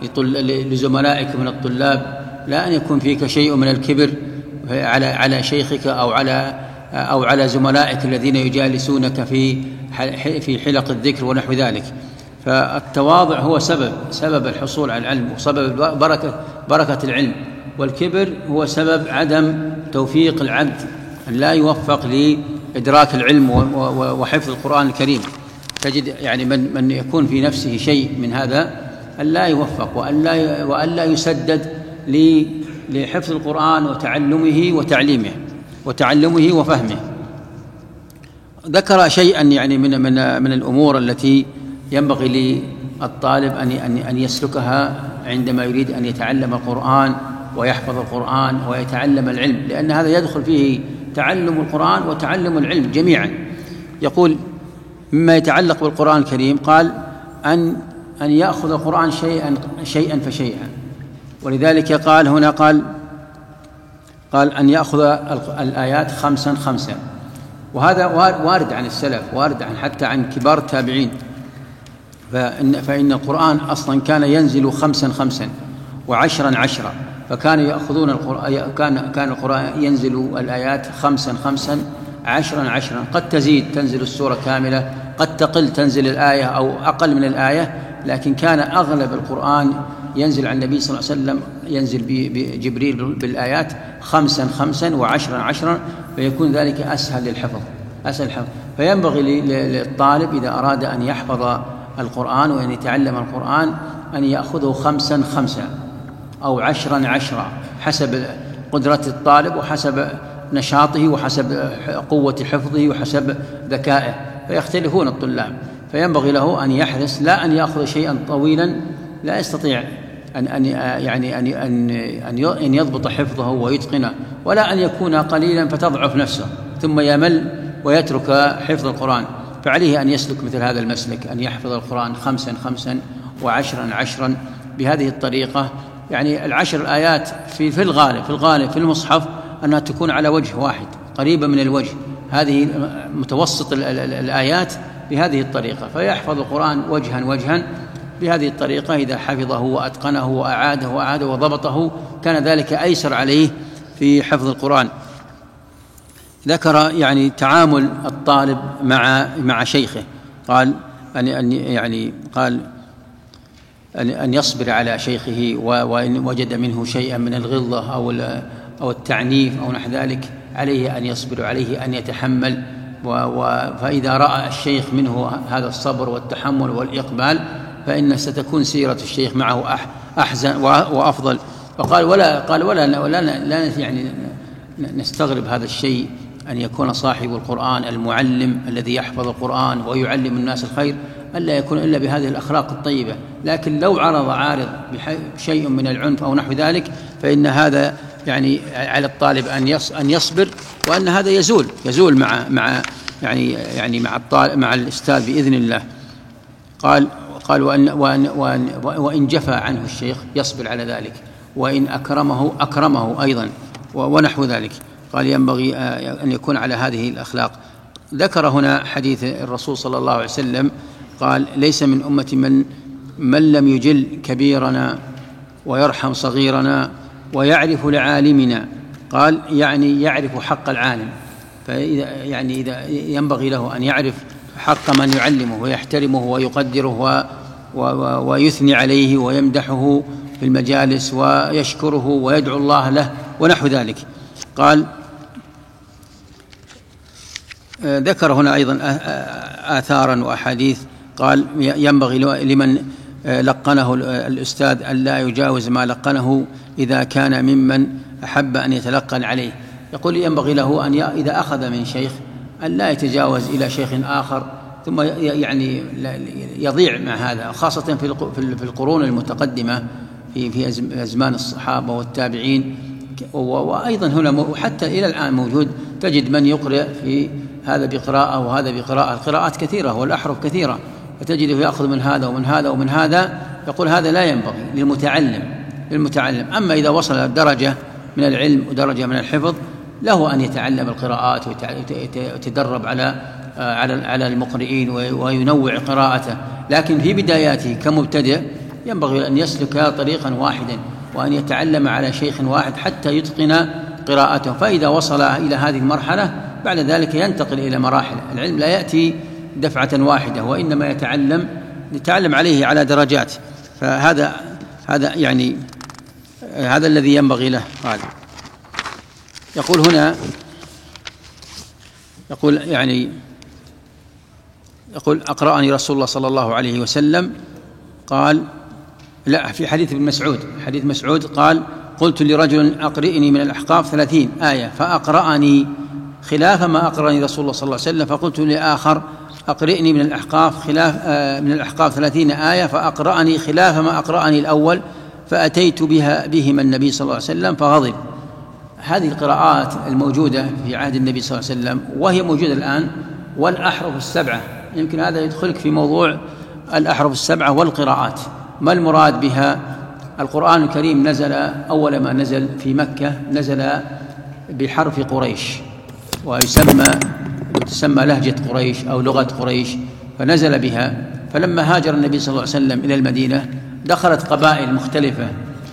لزملائك من الطلاب، لا أن يكون فيك شيء من الكبر على على شيخك أو على أو على زملائك الذين يجالسونك في في حلق الذكر ونحو ذلك. فالتواضع هو سبب سبب الحصول على العلم وسبب بركة بركة العلم، والكبر هو سبب عدم توفيق العبد أن لا يوفق لإدراك العلم وحفظ القرآن الكريم. تجد يعني من من يكون في نفسه شيء من هذا أن لا يوفق وأن لا وأن لا يسدد لحفظ القرآن وتعلمه وتعليمه وتعلمه وفهمه. ذكر شيئا يعني من من من الأمور التي ينبغي للطالب أن أن أن يسلكها عندما يريد أن يتعلم القرآن ويحفظ القرآن ويتعلم العلم، لأن هذا يدخل فيه تعلم القرآن وتعلم العلم جميعا. يقول مما يتعلق بالقرآن الكريم، قال أن أن يأخذ القرآن شيئا شيئا فشيئا، ولذلك قال هنا قال قال أن يأخذ الآيات خمسا خمسا، وهذا وارد عن السلف، وارد عن حتى عن كبار التابعين، فإن, فإن القرآن أصلا كان ينزل خمسا خمسا، وعشرا عشرا، فكانوا يأخذون القرآن، كان كان القرآن ينزل الآيات خمسا خمسا عشرا عشرا، قد تزيد تنزل السورة كاملة، قد تقل تنزل الآية أو أقل من الآية، لكن كان أغلب القرآن ينزل عن النبي صلى الله عليه وسلم، ينزل بجبريل بالآيات خمسا خمسا وعشرا عشرا، فيكون ذلك أسهل للحفظ أسهل الحفظ. فينبغي للطالب إذا أراد أن يحفظ القرآن وأن يتعلم القرآن أن يأخذه خمسا خمسا أو عشرا عشرا، حسب قدرة الطالب وحسب نشاطه وحسب قوة حفظه وحسب ذكائه، فيختلفون الطلاب. فينبغي له أن يحرص لا أن يأخذ شيئا طويلا لا يستطيع أن أن يعني أن أن أن يضبط حفظه ويتقنه، ولا أن يكون قليلا فتضعف نفسه ثم يمل ويترك حفظ القرآن. فعليه أن يسلك مثل هذا المسلك، أن يحفظ القرآن خمسا خمسا وعشرا عشرا بهذه الطريقة. يعني العشر الآيات في في الغالب في الغالب في المصحف أنها تكون على وجه واحد قريبة من الوجه، هذه متوسط الآيات بهذه الطريقة، فيحفظ القرآن وجها وجها بهذه الطريقة. إذا حفظه وأتقنه وأعاده وأعاده وضبطه كان ذلك أيسر عليه في حفظ القرآن. ذكر يعني تعامل الطالب مع مع شيخه، قال أن أن يعني قال أن أن يصبر على شيخه، وإن وجد منه شيئا من الغلظة أو أو التعنيف أو نحو ذلك عليه أن يصبر، عليه أن يتحمل. فإذا رأى الشيخ منه هذا الصبر والتحمل والإقبال فإن ستكون سيرة الشيخ معه أحسن وأفضل. فقال ولا قال ولا ولا لا يعني نستغرب هذا الشيء، أن يكون صاحب القرآن المعلم الذي يحفظ القرآن ويعلم الناس الخير ألا يكون إلا بهذه الأخلاق الطيبة. لكن لو عرض عارض بشيء من العنف أو نحو ذلك فإن هذا يعني على الطالب أن أن يصبر، وأن هذا يزول يزول مع مع يعني يعني مع الطالب مع الأستاذ بإذن الله. قال قال وأن وأن وأن وإن جفى عنه الشيخ يصبر على ذلك، وإن أكرمه أكرمه أيضا ونحو ذلك. قال ينبغي أن يكون على هذه الأخلاق. ذكر هنا حديث الرسول صلى الله عليه وسلم قال ليس من أمة من من لم يجل كبيرنا ويرحم صغيرنا ويعرف لعالمنا. قال يعني يعرف حق العالم، فإذا يعني إذا ينبغي له أن يعرف حق من يعلمه ويحترمه ويقدره ويثني عليه ويمدحه في المجالس ويشكره ويدعو الله له ونحو ذلك. قال ذكر هنا أيضا آثارا وأحاديث، قال ينبغي لمن لقنه الأستاذ أن لا يجاوز ما لقنه إذا كان ممن أحب أن يتلقن عليه. يقول ينبغي له أن إذا أخذ من شيخ أن لا يتجاوز إلى شيخ آخر ثم يعني يضيع مع هذا، خاصة في القرون المتقدمة في في أزمان الصحابة والتابعين. وأيضا هنا وحتى إلى الآن موجود، تجد من يقرأ في هذا بقراءة وهذا بقراءة، القراءات كثيرة والأحرف كثيرة، فتجده يأخذ من هذا ومن هذا ومن هذا. يقول هذا لا ينبغي للمتعلم للمتعلم أما إذا وصل درجة من العلم ودرجة من الحفظ له أن يتعلم القراءات ويتدرب على على على المقرئين وينوع قراءته. لكن في بداياته كمبتدئ ينبغي أن يسلك طريقا واحدا وأن يتعلم على شيخ واحد حتى يتقن قراءته. فإذا وصل إلى هذه المرحلة بعد ذلك ينتقل إلى مراحل. العلم لا يأتي دفعة واحدة، وإنما يتعلم يتعلم عليه على درجات. فهذا هذا يعني هذا الذي ينبغي له. قال يقول هنا يقول يعني يقول أقرأني رسول الله صلى الله عليه وسلم. قال لا، في حديث ابن مسعود حديث مسعود قال قلت لرجل أقرئني من الأحقاف ثلاثين آية فأقرأني خلاف ما أقرأني رسول الله صلى الله عليه وسلم، فقلت لآخر أقرئني من الأحقاف خلاف آه من الأحقاف ثلاثين آية فأقرأني خلاف ما أقرأني الأول، فأتيت بها بهما النبي صلى الله عليه وسلم فغضب. هذه القراءات الموجودة في عهد النبي صلى الله عليه وسلم وهي موجودة الآن، والأحرف السبعة، يمكن هذا يدخلك في موضوع الأحرف السبعة والقراءات. ما المراد بها؟ القرآن الكريم نزل أول ما نزل في مكة نزل بحرف قريش، ويسمى تسمى لهجة قريش أو لغة قريش، فنزل بها. فلما هاجر النبي صلى الله عليه وسلم إلى المدينة دخلت قبائل مختلفة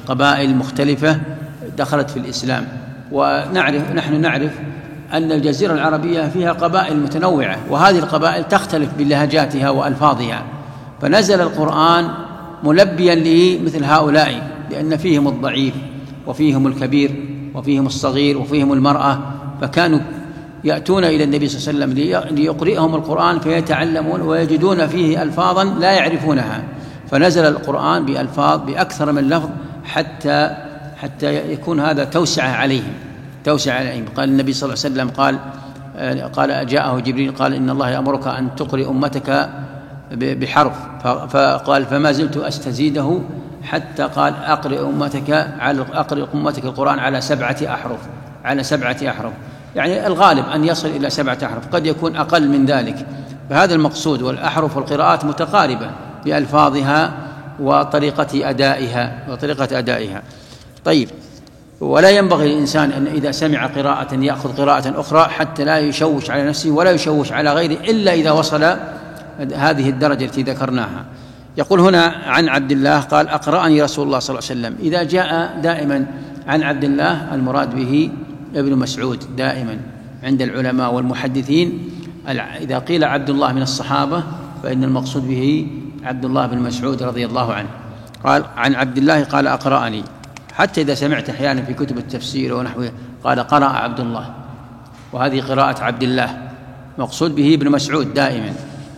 قبائل مختلفة دخلت في الإسلام. ونعرف نحن نعرف أن الجزيرة العربية فيها قبائل متنوعة، وهذه القبائل تختلف بلهجاتها وألفاظها، فنزل القرآن ملبيا لمثل هؤلاء، لأن فيهم الضعيف وفيهم الكبير وفيهم الصغير وفيهم المرأة، فكانوا يأتون إلى النبي صلى الله عليه وسلم ليقرئهم القرآن فيتعلمون ويجدون فيه ألفاظا لا يعرفونها، فنزل القرآن بألفاظ بأكثر من لفظ حتى حتى يكون هذا توسعة عليهم توسع عليهم. قال النبي صلى الله عليه وسلم قال قال جاءه جبريل قال إن الله يأمرك أن تقرئ أمتك بحرف، فقال فما زلت أستزيده حتى قال أقرئ أمتك على أقرئ أمتك القرآن على سبعة أحرف على سبعة أحرف يعني الغالب أن يصل إلى سبعة أحرف، قد يكون أقل من ذلك. فهذا المقصود، والأحرف والقراءات متقاربة بألفاظها وطريقة أدائها وطريقة أدائها. طيب، ولا ينبغي للإنسان أن إذا سمع قراءة يأخذ قراءة أخرى حتى لا يشوش على نفسه ولا يشوش على غيره إلا إذا وصل هذه الدرجة التي ذكرناها. يقول هنا عن عبد الله قال أقرأني رسول الله صلى الله عليه وسلم. إذا جاء دائما عن عبد الله المراد به ابن مسعود دائما عند العلماء والمحدثين. إذا قيل عبد الله من الصحابة فإن المقصود به عبد الله بن مسعود رضي الله عنه. قال عن عبد الله قال أقرأني، حتى إذا سمعت أحيانا في كتب التفسير ونحوه قال قرأ عبد الله، وهذه قراءة عبد الله، مقصود به ابن مسعود دائما.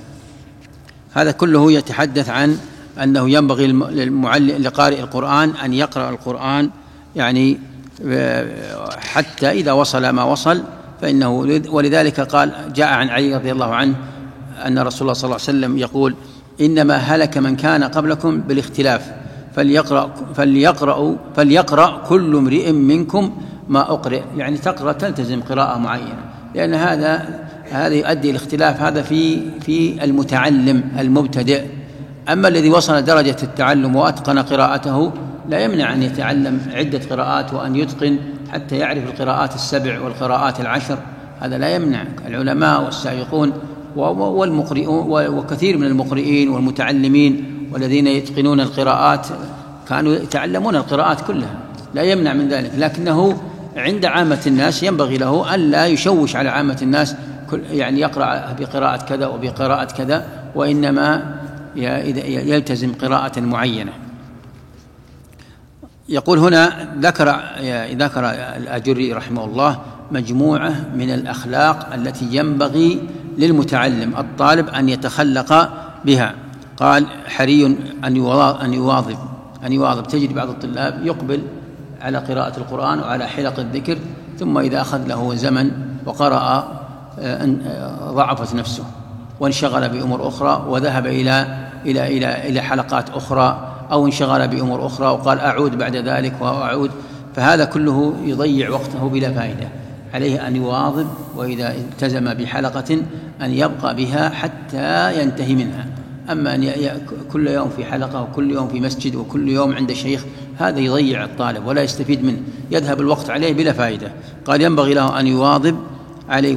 هذا كله يتحدث عن أنه ينبغي للمعلم لقارئ القرآن أن يقرأ القرآن يعني حتى إذا وصل ما وصل فإنه، ولذلك قال جاء عن علي رضي الله عنه أن رسول الله صلى الله عليه وسلم يقول إنما هلك من كان قبلكم بالاختلاف فليقرأ فليقرأ فليقرأ كل امرئ منكم ما أقرئ، يعني تقرأ تلتزم قراءة معينة، لأن هذا هذا يؤدي الاختلاف هذا في في المتعلم المبتدئ. أما الذي وصل درجة التعلم وأتقن قراءته لا يمنع أن يتعلم عدة قراءات وأن يتقن حتى يعرف القراءات السبع والقراءات العشر، هذا لا يمنع. العلماء والسابقون والمقرئون وكثير من المقرئين والمتعلمين والذين يتقنون القراءات كانوا يتعلمون القراءات كلها، لا يمنع من ذلك، لكنه عند عامة الناس ينبغي له أن لا يشوش على عامة الناس يعني يقرأ بقراءة كذا وبقراءة كذا، وإنما يلتزم قراءة معينة. يقول هنا ذكر ذكر الأجري رحمه الله مجموعة من الأخلاق التي ينبغي للمتعلم الطالب أن يتخلق بها. قال حري أن يواظب أن يواظب تجد بعض الطلاب يقبل على قراءة القرآن وعلى حلق الذكر، ثم إذا أخذ له زمن وقرأ ضعفت نفسه وانشغل بأمور أخرى وذهب إلى إلى إلى إلى حلقات أخرى، أو انشغل بأمور أخرى وقال أعود بعد ذلك وأعود، فهذا كله يضيع وقته بلا فائدة. عليه أن يواظب، وإذا التزم بحلقة أن يبقى بها حتى ينتهي منها. أما أن كل يوم في حلقة وكل يوم في مسجد وكل يوم عند شيخ هذا يضيع الطالب ولا يستفيد منه، يذهب الوقت عليه بلا فائدة. قال ينبغي له أن يواظب عليه.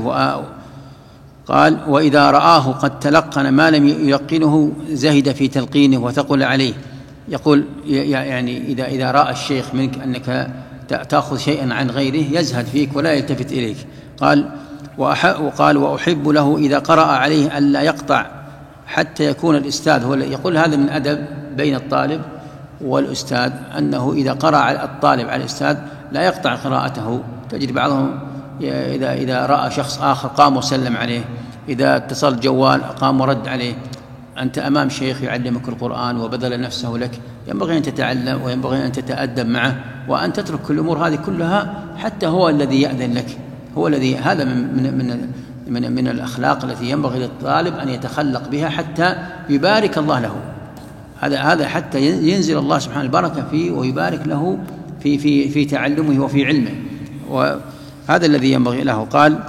قال وإذا رآه قد تلقن ما لم يلقنه زهد في تلقينه وثقل عليه. يقول يعني إذا إذا رأى الشيخ منك أنك تأخذ شيئا عن غيره يزهد فيك ولا يلتفت إليك. قال وقال وأحب له إذا قرأ عليه ألا يقطع حتى يكون الأستاذ هو. يقول هذا من أدب بين الطالب والأستاذ أنه إذا قرأ على الطالب على الأستاذ لا يقطع قراءته. تجد بعضهم إذا إذا رأى شخص آخر قام وسلم عليه، إذا اتصل الجوال قام ورد عليه. أنت أمام شيخ يعلمك القرآن وبذل نفسه لك، ينبغي أن تتعلم وينبغي أن تتأدب معه وأن تترك كل الأمور هذه كلها حتى هو الذي يأذن لك، هو الذي هذا من من من من, من الأخلاق التي ينبغي للطالب أن يتخلق بها حتى يبارك الله له. هذا هذا حتى ينزل الله سبحانه البركة فيه ويبارك له في في في تعلمه وفي علمه، وهذا الذي ينبغي له. قال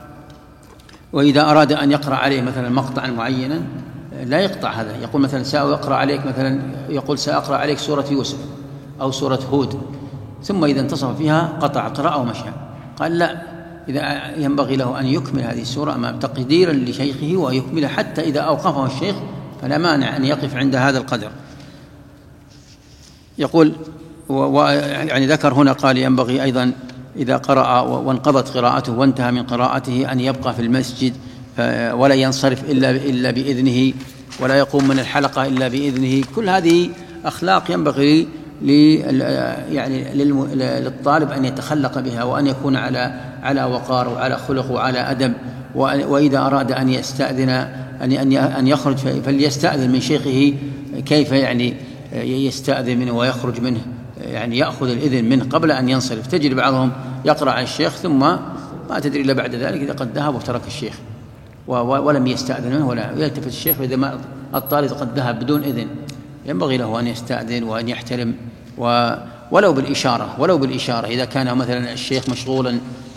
وإذا أراد أن يقرأ عليه مثلا مقطعا معينا لا يقطع هذا، يقول مثلا سأقرأ عليك مثلا يقول سأقرأ عليك سورة يوسف أو سورة هود، ثم إذا انتصف فيها قطع قراءة ومشى. قال لا، إذا ينبغي له أن يكمل هذه السورة أمام تقديرا لشيخه ويكملها حتى إذا أوقفه الشيخ فلا مانع أن يقف عند هذا القدر. يقول ويعني ذكر هنا قال ينبغي أيضا إذا قرأ وانقضت قراءته وانتهى من قراءته أن يبقى في المسجد ولا ينصرف إلا إلا بإذنه، ولا يقوم من الحلقة إلا بإذنه. كل هذه أخلاق ينبغي يعني للطالب أن يتخلق بها، وأن يكون على على وقار وعلى خلق وعلى أدب. وإذا أراد أن يستأذن أن أن يخرج فليستأذن من شيخه كيف يعني يستأذن منه ويخرج منه، يعني يأخذ الإذن منه قبل أن ينصرف. تجد بعضهم يقرأ على الشيخ ثم ما تدري إلا بعد ذلك إذا قد ذهب وترك الشيخ ولم يستأذن منه ولا يلتفت الشيخ، إذا ما الطالب قد ذهب بدون إذن ينبغي له أن يستأذن وأن يحترم، ولو بالإشارة ولو بالإشارة إذا كان مثلا الشيخ مشغولا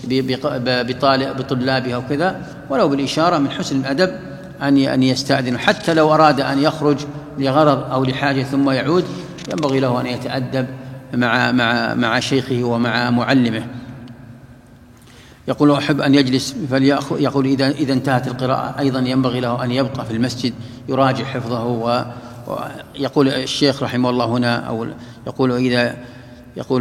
بطلابه أو كذا، ولو بالإشارة من حسن الأدب أن أن يستأذن. حتى لو أراد أن يخرج لغرض أو لحاجة ثم يعود ينبغي له أن يتأدب مع مع مع شيخه ومع معلمه. يقول أحب أن يجلس فليأخذ، يقول إذا إذا انتهت القراءة أيضا ينبغي له أن يبقى في المسجد يراجع حفظه. ويقول الشيخ رحمه الله هنا أو يقول إذا يقول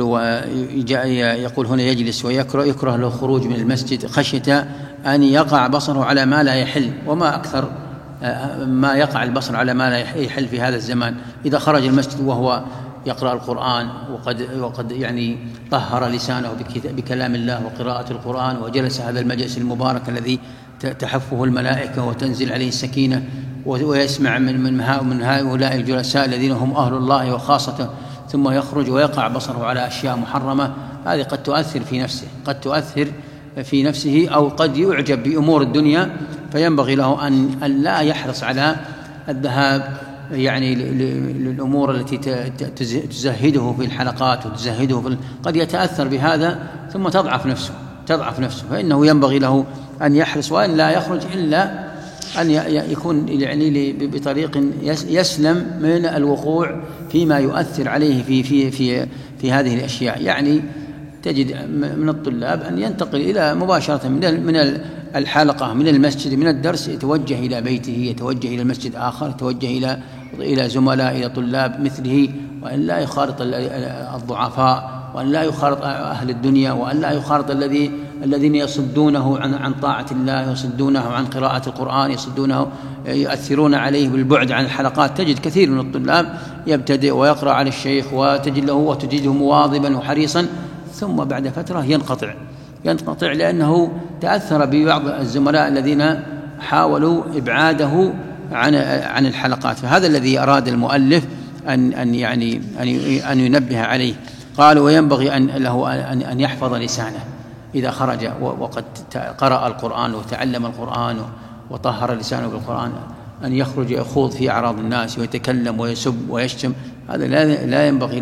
يقول هنا يجلس ويكره يكره له الخروج من المسجد خشية أن يقع بصره على ما لا يحل، وما أكثر ما يقع البصر على ما لا يحل في هذا الزمان. إذا خرج المسجد وهو يقرأ القرآن وقد وقد يعني طهر لسانه بكلام الله وقراءة القرآن، وجلس هذا المجلس المبارك الذي تحفه الملائكة وتنزل عليه السكينة، ويسمع من من من هؤلاء الجلساء الذين هم أهل الله وخاصته، ثم يخرج ويقع بصره على أشياء محرمة، هذه قد تؤثر في نفسه قد تؤثر في نفسه أو قد يعجب بأمور الدنيا، فينبغي له أن لا يحرص على الذهاب يعني للأمور التي تزهده في الحلقات وتزهده في قد يتأثر بهذا ثم تضعف نفسه تضعف نفسه فإنه ينبغي له أن يحرص وأن لا يخرج إلا أن يكون يعني بطريق يسلم من الوقوع فيما يؤثر عليه في في في في هذه الأشياء. يعني تجد من الطلاب أن ينتقل إلى مباشرة من من الحلقة من المسجد من الدرس يتوجه إلى بيته، يتوجه إلى المسجد آخر، يتوجه إلى إلى زملاء إلى طلاب مثله، وأن لا يخالط الضعفاء، وأن لا يخالط أهل الدنيا، وأن لا يخالط الذي الذين يصدونه عن عن طاعة الله، يصدونه عن قراءة القرآن، يصدونه يؤثرون عليه بالبعد عن الحلقات. تجد كثير من الطلاب يبتدئ ويقرأ على الشيخ وتجد له وتجده مواظبا وحريصا، ثم بعد فترة ينقطع ينقطع لأنه تأثر ببعض الزملاء الذين حاولوا إبعاده عن عن الحلقات. فهذا الذي أراد المؤلف أن أن يعني أن ينبه عليه. قال وينبغي أن له أن أن يحفظ لسانه إذا خرج وقد قرأ القرآن وتعلم القرآن وطهر لسانه بالقرآن، أن يخرج يخوض في أعراض الناس ويتكلم ويسب ويشتم، هذا لا لا ينبغي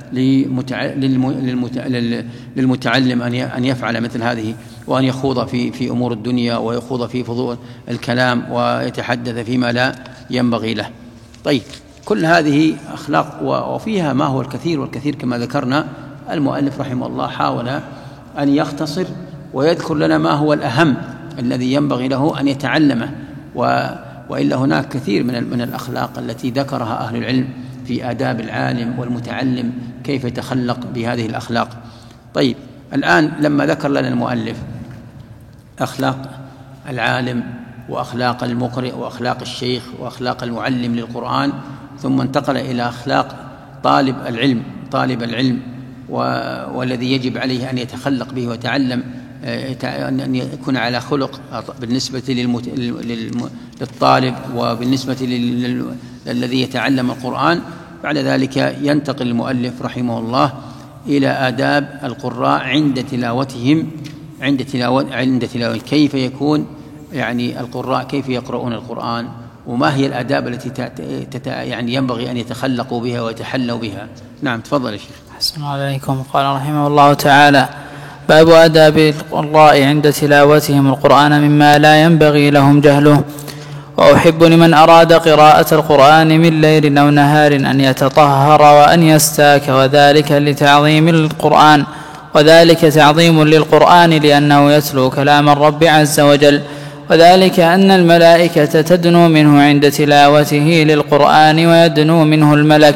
للمتعلم أن يفعل مثل هذه، وأن يخوض في في أمور الدنيا ويخوض في فضول الكلام ويتحدث فيما لا ينبغي له. طيب، كل هذه أخلاق وفيها ما هو الكثير والكثير كما ذكرنا. المؤلف رحمه الله حاول أن يختصر ويذكر لنا ما هو الأهم الذي ينبغي له أن يتعلمه، وإلا هناك كثير من من الأخلاق التي ذكرها أهل العلم في آداب العالم والمتعلم كيف يتخلق بهذه الأخلاق. طيب، الآن لما ذكر لنا المؤلف أخلاق العالم وأخلاق المقرئ وأخلاق الشيخ وأخلاق المعلم للقرآن، ثم انتقل إلى أخلاق طالب العلم طالب العلم والذي يجب عليه أن يتخلق به ويتعلم، أن يكون على خلق بالنسبة للطالب وبالنسبة للذي يتعلم القرآن. بعد ذلك ينتقل المؤلف رحمه الله إلى آداب القراء عند تلاوتهم عند تلاوة عند تلاوة كيف يكون يعني القراء كيف يقرؤون القرآن، وما هي الآداب التي يعني ينبغي أن يتخلقوا بها ويتحلوا بها. نعم، تفضل يا شيخ.
أحسن عليكم. قال رحمه الله تعالى: باب آداب القراء عند تلاوتهم القرآن مما لا ينبغي لهم جهله. وأحب لمن أراد قراءة القرآن من ليل أو نهار أن يتطهر وأن يستاك، وذلك لتعظيم القرآن وذلك تعظيم للقرآن لأنه يتلو كلام الرب عز وجل، وذلك أن الملائكة تدنو منه عند تلاوته للقرآن ويدنو منه الملك،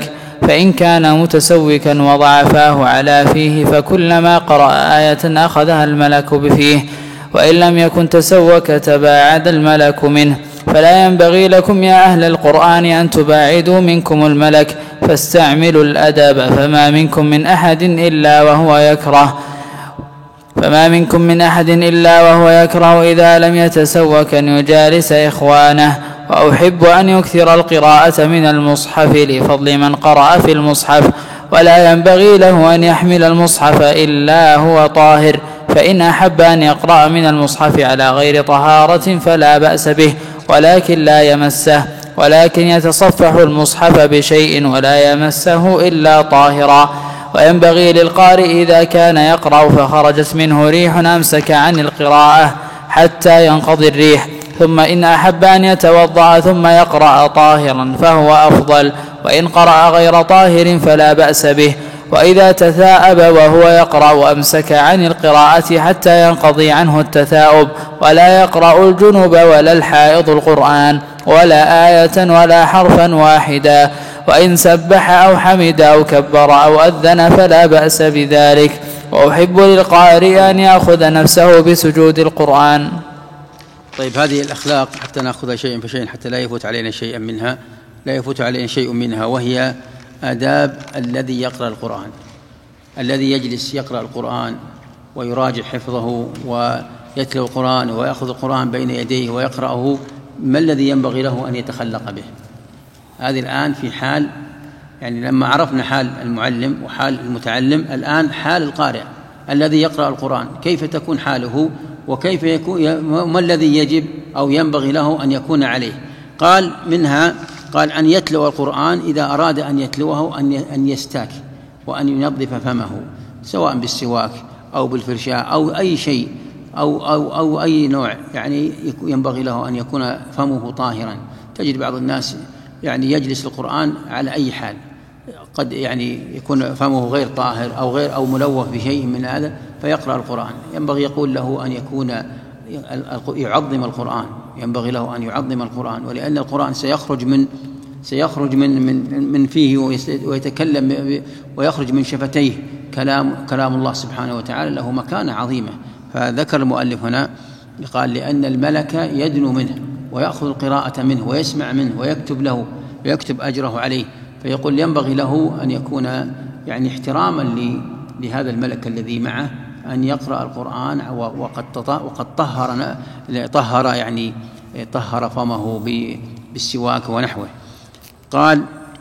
فإن كان متسوكا وضع فاه على فيه فكلما قرأ آية أخذها الملك بفيه، وإن لم يكن تسوك تباعد الملك منه. فلا ينبغي لكم يا أهل القرآن أن تباعدوا منكم الملك، فاستعملوا الأدب. فما منكم من أحد إلا وهو يكره فما منكم من أحد إلا وهو يكره إذا لم يتسوك أن يجالس إخوانه. وأحب أن يكثر القراءة من المصحف لفضل من قرأ في المصحف، ولا ينبغي له أن يحمل المصحف إلا هو طاهر، فإن أحب أن يقرأ من المصحف على غير طهارة فلا بأس به، ولكن لا يمسه، ولكن يتصفح المصحف بشيء ولا يمسه إلا طاهرا. وينبغي للقارئ إذا كان يقرأ فخرجت منه ريح أمسك عن القراءة حتى ينقضي الريح، ثم إن أحب أن يتوضأ ثم يقرأ طاهرا فهو أفضل، وإن قرأ غير طاهر فلا بأس به. وإذا تثاءب وهو يقرأ أمسك عن القراءة حتى ينقضي عنه التثاؤب، ولا يقرأ الجنب ولا الحائض القرآن ولا آية ولا حرفا واحدا. وإن سبح أو حمد أو كبر أو أذن فلا بأس بذلك. وأحب للقارئ أن يأخذ نفسه بسجود القرآن.
طيب، هذه الأخلاق حتى نأخذ شيئا فشيئا حتى لا يفوت علينا شيئا منها لا يفوت علينا شيء منها وهي آداب الذي يقرأ القرآن، الذي يجلس يقرأ القرآن ويراجع حفظه ويتلو القرآن ويأخذ القرآن بين يديه ويقرأه، ما الذي ينبغي له أن يتخلق به؟ هذه الآن في حال، يعني لما عرفنا حال المعلم وحال المتعلم، الآن حال القارئ الذي يقرأ القرآن كيف تكون حاله، وكيف يكون، ما الذي يجب أو ينبغي له أن يكون عليه. قال منها قال أن يتلو القرآن إذا أراد أن يتلوه أن يستاك وأن ينظف فمه، سواء بالسواك أو بالفرشاة أو أي شيء أو, أو, أو أي نوع، يعني ينبغي له أن يكون فمه طاهرا. تجد بعض الناس يعني يجلس القرآن على أي حال، قد يعني يكون فمه غير طاهر أو غير أو ملوث بشيء من هذا فيقرأ القرآن. ينبغي يقول له أن يكون يعظم القرآن، ينبغي له أن يعظم القرآن، ولأن القرآن سيخرج من سيخرج من من من فيه ويتكلم ويخرج من شفتيه كلام كلام الله سبحانه وتعالى، له مكانة عظيمة. فذكر المؤلف هنا قال لأن الملك يدنو منه ويأخذ القراءة منه ويسمع منه ويكتب له ويكتب أجره عليه، فيقول ينبغي له أن يكون يعني احتراما لهذا الملك الذي معه أن يقرأ القرآن وقد وقد طهر طهر يعني طهر فمه بالسواك ونحوه. قال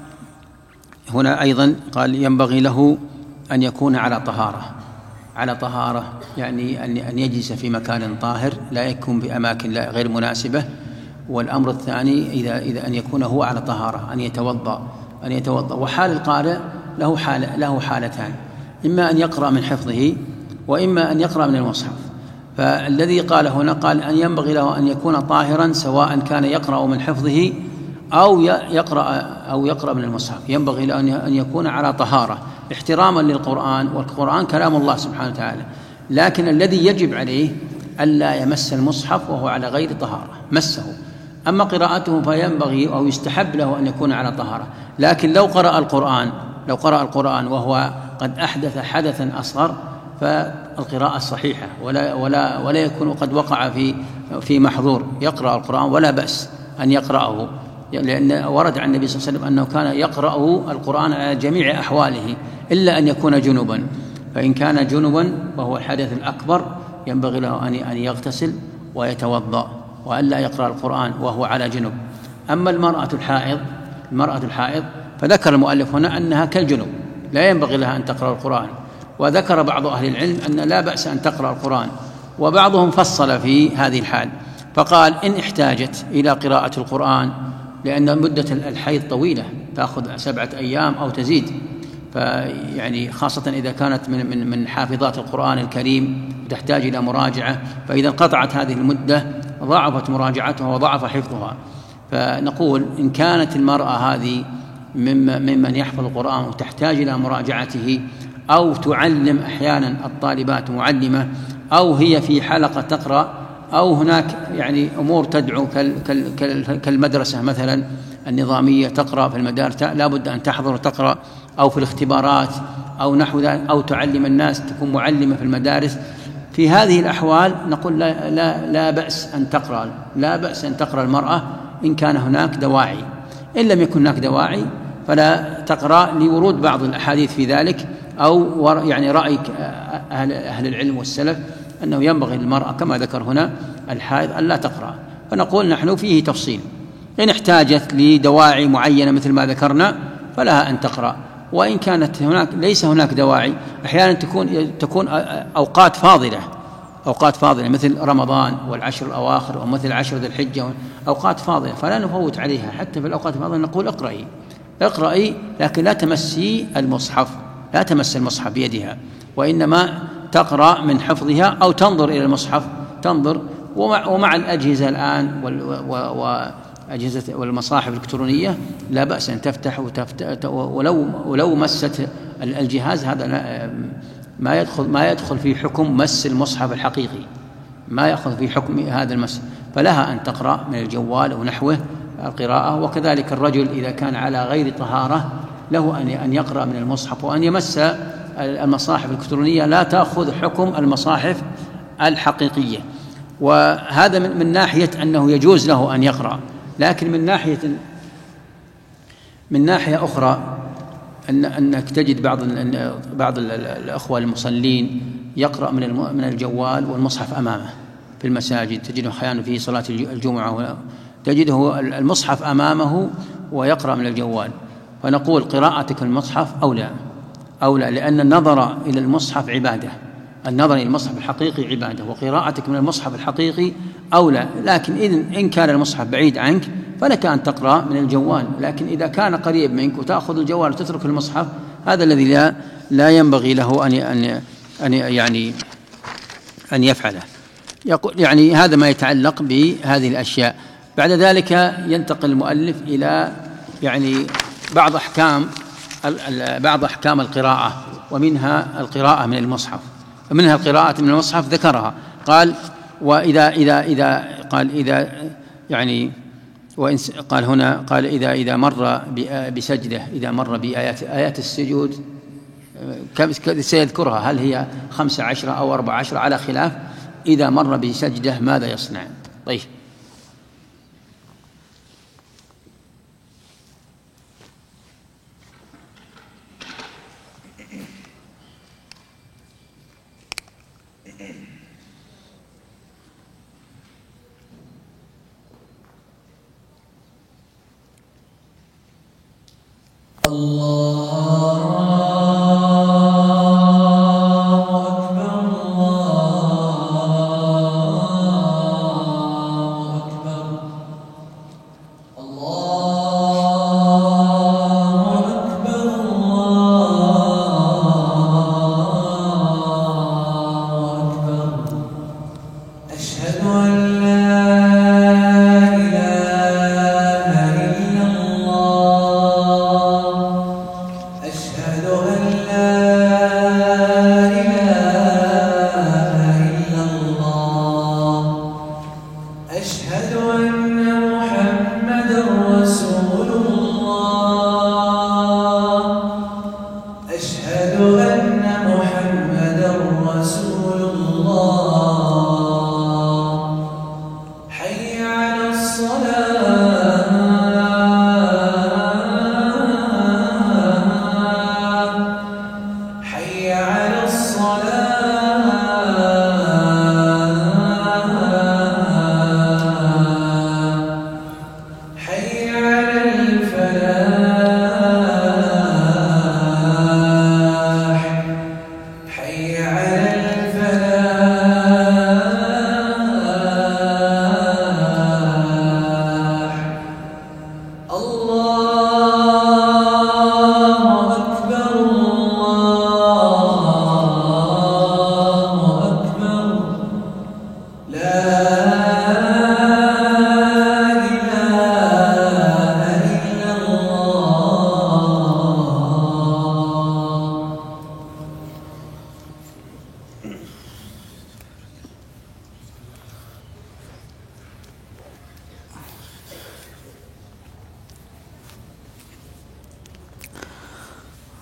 هنا أيضا قال ينبغي له أن يكون على طهارة على طهارة يعني أن يجلس في مكان طاهر، لا يكون بأماكن لا غير مناسبة. والأمر الثاني إذا إذا أن يكون هو على طهارة، أن يتوضأ أن يتوضأ وحال القارئ له حال له حالتان، إما أن يقرأ من حفظه وإما أن يقرأ من المصحف. فالذي قال هنا قال أن ينبغي له أن يكون طاهرا، سواء كان يقرأ من حفظه أو يقرأ أو يقرأ من المصحف، ينبغي له أن يكون على طهارة احتراما للقرآن، والقرآن كلام الله سبحانه وتعالى. لكن الذي يجب عليه ألا يمس المصحف وهو على غير طهارة، مسه. أما قراءته فينبغي أو يستحب له أن يكون على طهارة. لكن لو قرأ القرآن لو قرأ القرآن وهو قد أحدث حدثا أصغر فالقراءة صحيحة، ولا ولا ولا يكون قد وقع في في محظور، يقرأ القرآن ولا بأس أن يقرأه، لأن ورد عن النبي صلى الله عليه وسلم أنه كان يقرأ القرآن على جميع أحواله إلا أن يكون جنبا. فإن كان جنبا وهو الحدث الأكبر ينبغي له أن يغتسل ويتوضأ وألا يقرأ القرآن وهو على جنب. أما المرأة الحائض المرأة الحائض فذكر المؤلف هنا أنها كالجنب، لا ينبغي لها أن تقرأ القرآن. وذكر بعض أهل العلم أن لا بأس أن تقرأ القرآن، وبعضهم فصل في هذه الحال فقال إن احتاجت إلى قراءة القرآن، لأن مدة الحيض طويلة تأخذ سبعة أيام أو تزيد، فيعني خاصة إذا كانت من من من حافظات القرآن الكريم تحتاج إلى مراجعة، فإذا انقطعت هذه المدة ضعفت مراجعتها وضعف حفظها. فنقول إن كانت المرأة هذه ممن يحفظ القرآن وتحتاج إلى مراجعته، أو تعلم أحيانا الطالبات معلمة، أو هي في حلقة تقرأ، أو هناك يعني أمور تدعو كالمدرسة مثلا، النظامية تقرأ في المدارس، لا بد أن تحضر وتقرأ، أو في الاختبارات أو نحو ذلك، أو تعلم الناس، تكون معلمة في المدارس. في هذه الأحوال نقول لا, لا, لا بأس أن تقرأ لا بأس أن تقرأ المرأة إن كان هناك دواعي. إن لم يكن هناك دواعي فلا تقرأ، لورود بعض الأحاديث في ذلك، أو يعني رأي أهل, أهل العلم والسلف أنه ينبغي للمرأة كما ذكر هنا الحائض أن لا تقرأ. فنقول نحن فيه تفصيل، إن احتاجت لدواعي معينة مثل ما ذكرنا فلها أن تقرأ، وإن كانت هناك ليس هناك دواعي أحيانا تكون تكون أوقات فاضلة أوقات فاضلة مثل رمضان والعشر الأواخر، أو مثل عشر ذي الحجة، أوقات فاضلة فلا نفوت عليها. حتى في الأوقات الفاضلة نقول اقرأي اقرأي لكن لا تمسي المصحف لا تمس المصحف بيدها، وإنما تقرأ من حفظها أو تنظر إلى المصحف تنظر. ومع, ومع الأجهزة الآن وأجهزة والمصاحف الإلكترونية لا بأس أن تفتح وتفتح، ولو ولو مست الجهاز هذا ما يدخل ما يدخل في حكم مس المصحف الحقيقي، ما يأخذ في حكم هذا المس، فلها أن تقرأ من الجوال ونحوه القراءة. وكذلك الرجل إذا كان على غير طهارة له أن يقرأ من المصحف، وأن يمس المصاحف الإلكترونية لا تأخذ حكم المصاحف الحقيقية. وهذا من, من ناحية أنه يجوز له أن يقرأ. لكن من ناحية من ناحية أخرى أن أنك تجد بعض بعض الأخوة المصلين يقرأ من من الجوال والمصحف أمامه في المساجد، تجده أحيانا في صلاة الجمعة تجده المصحف أمامه ويقرأ من الجوال. فنقول قراءتك المصحف أولى أولى لأن النظر إلى المصحف عبادة، النظر إلى المصحف الحقيقي عبادة، وقراءتك من المصحف الحقيقي أولى. لكن إذن إن كان المصحف بعيد عنك فلك أن تقرأ من الجوال، لكن إذا كان قريب منك وتأخذ الجوال وتترك المصحف هذا الذي لا لا ينبغي له أن أن أن يعني أن يفعله. يقول يعني هذا ما يتعلق بهذه الأشياء. بعد ذلك ينتقل المؤلف إلى يعني بعض أحكام بعض أحكام القراءة، ومنها القراءة من المصحف، منها القراءة من المصحف ذكرها. قال وإذا إذا إذا قال إذا يعني وإن قال هنا قال إذا إذا مر بسجدة، إذا مر بآيات آيات السجود سيذكرها، هل هي خمسة عشر أو أربع عشر على خلاف. إذا مر بسجدة ماذا يصنع؟ طيب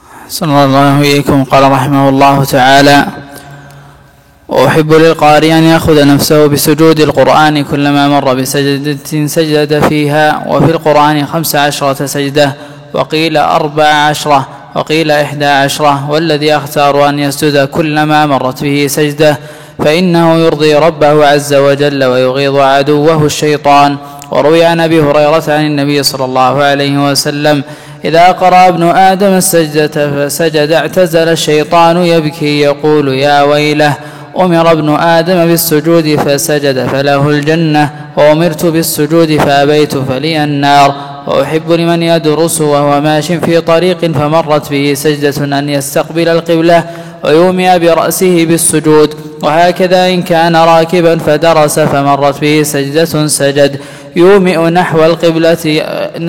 صلى الله إليكم. قال رحمه الله تعالى: وأحب للقارئ أن يأخذ نفسه بسجود القرآن كلما مر بسجدة سجد فيها، وفي القرآن خمس عشرة سجدة، وقيل أربع عشرة، وقيل إحدى عشرة، والذي أختار أن يسجد كلما مرت به سجدة، فإنه يرضي ربه عز وجل ويغيظ عدوه الشيطان. وروي عن أبي هريرة عن النبي صلى الله عليه وسلم: إذا قرأ ابن آدم السجدة فسجد اعتزل الشيطان يبكي يقول: يا ويله، أمر ابن آدم بالسجود فسجد فله الجنة، وأمرت بالسجود فأبيت فلي النار. وأحب لمن يدرس وهو ماش في طريق فمرت به سجدة أن يستقبل القبلة ويومئ برأسه بالسجود، وهكذا إن كان راكبا فدرس فمرت به سجدة سجد يومئ نحو القبلة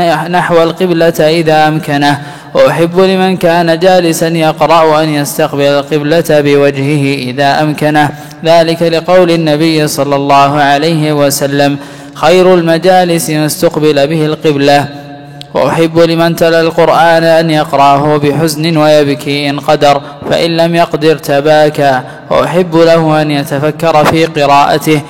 نحو القبلة إذا أمكنه. وأحب لمن كان جالسا يقرأ أن يستقبل القبلة بوجهه إذا أمكنه، ذلك لقول النبي صلى الله عليه وسلم: خير المجالس ما استقبل به القبلة. وأحب لمن تلا القرآن أن يقرأه بحزن ويبكي إن قدر، فإن لم يقدر تباكى. وأحب له أن يتفكر في قراءته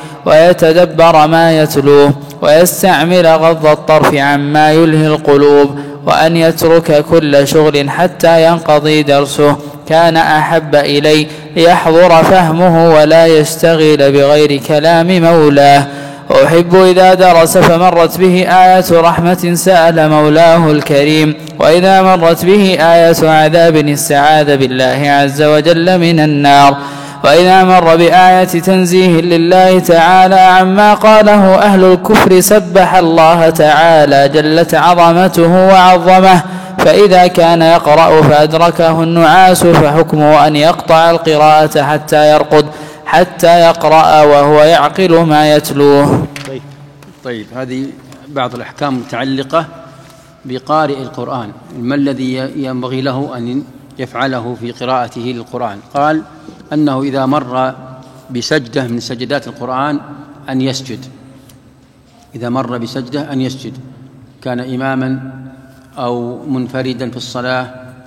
ويتدبر ما يتلوه، ويستعمل غض الطرف عما يلهي القلوب، وأن يترك كل شغل حتى ينقضي درسه كان أحب إليه ليحضر فهمه ولا يشتغل بغير كلام مولاه. وأحب إذا درس فمرت به آية رحمة سأل مولاه الكريم، وإذا مرت به آية عذاب استعاذ بالله عز وجل من النار، وإذا مر بآية تنزيه لله تعالى عما قاله أهل الكفر سبح الله تعالى جلت عظمته وعظمه. فإذا كان يقرأ فأدركه النعاس فحكمه أن يقطع القراءة حتى يرقد حتى يقرأ وهو يعقل ما يتلوه.
طيب, طيب هذه بعض الأحكام المتعلقة بقارئ القرآن، ما الذي ينبغي له أن يفعله في قراءته للقرآن؟ قال أنه إذا مر بسجدة من سجدات القرآن أن يسجد، إذا مر بسجدة أن يسجد، كان إماما أو منفردا في الصلاة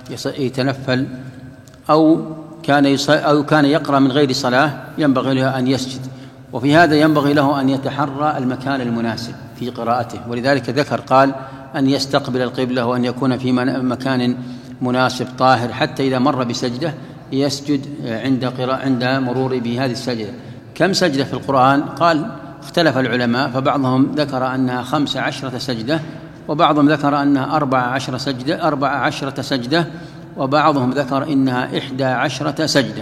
يتنفل أو كان أو كان يقرأ من غير صلاة ينبغي له أن يسجد. وفي هذا ينبغي له أن يتحرى المكان المناسب في قراءته، ولذلك ذكر قال أن يستقبل القبلة وأن يكون في مكان مناسب طاهر، حتى إذا مر بسجدة يسجد عند قراءة عند مرور بهذه السجدة. كم سجدة في القرآن؟ قال اختلف العلماء، فبعضهم ذكر أنها خمس عشرة سجدة، وبعضهم ذكر أنها أربع عشرة سجدة أربع عشرة سجدة وبعضهم ذكر إنها إحدى عشرة سجدة.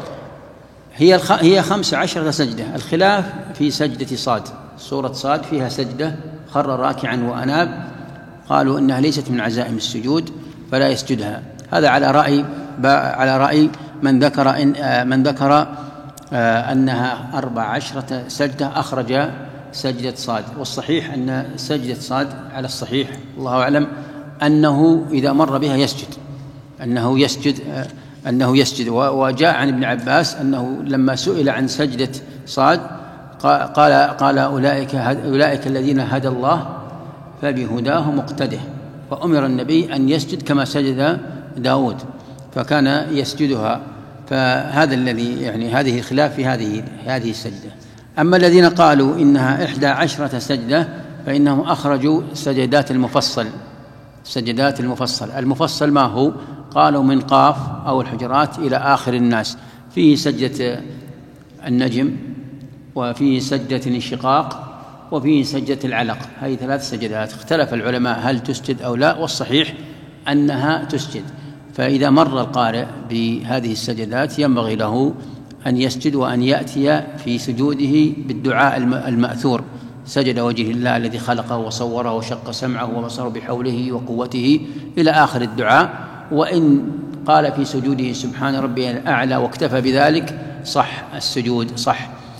هي الخ... هي خمس عشرة سجدة. الخلاف في سجدة صاد، سورة صاد فيها سجدة خر راكعا وأناب، قالوا إنها ليست من عزائم السجود فلا يسجدها. هذا على رأي على رأي من ذكر إن من ذكر أنها أربع عشرة سجدة أخرج سجدة صاد. والصحيح أن سجدة صاد على الصحيح الله أعلم أنه إذا مر بها يسجد أنه يسجد أنه يسجد وجاء عن ابن عباس أنه لما سئل عن سجدة صاد قال قال أولئك أولئك الذين هدى الله فبهداه مقتده، فأمر النبي أن يسجد كما سجد داود فكان يسجدها. فهذا الذي يعني هذه الخلاف في هذه هذه السجدة. أما الذين قالوا إنها إحدى عشرة سجدة فإنهم أخرجوا سجدات المفصل. سجدات المفصل المفصل ما هو؟ قالوا من قاف أو الحجرات إلى آخر الناس، فيه سجدة النجم وفيه سجدة الانشقاق وفيه سجدة العلق، هذه ثلاث سجدات. اختلف العلماء هل تسجد أو لا، والصحيح أنها تسجد. فإذا مر القارئ بهذه السجدات ينبغي له أن يسجد وأن يأتي في سجوده بالدعاء المأثور: سجد وجه الله الذي خلقه وصوره وشق سمعه وبصره بحوله وقوته إلى آخر الدعاء. وإن قال في سجوده سبحان ربي الأعلى واكتفى بذلك صح السجود صح.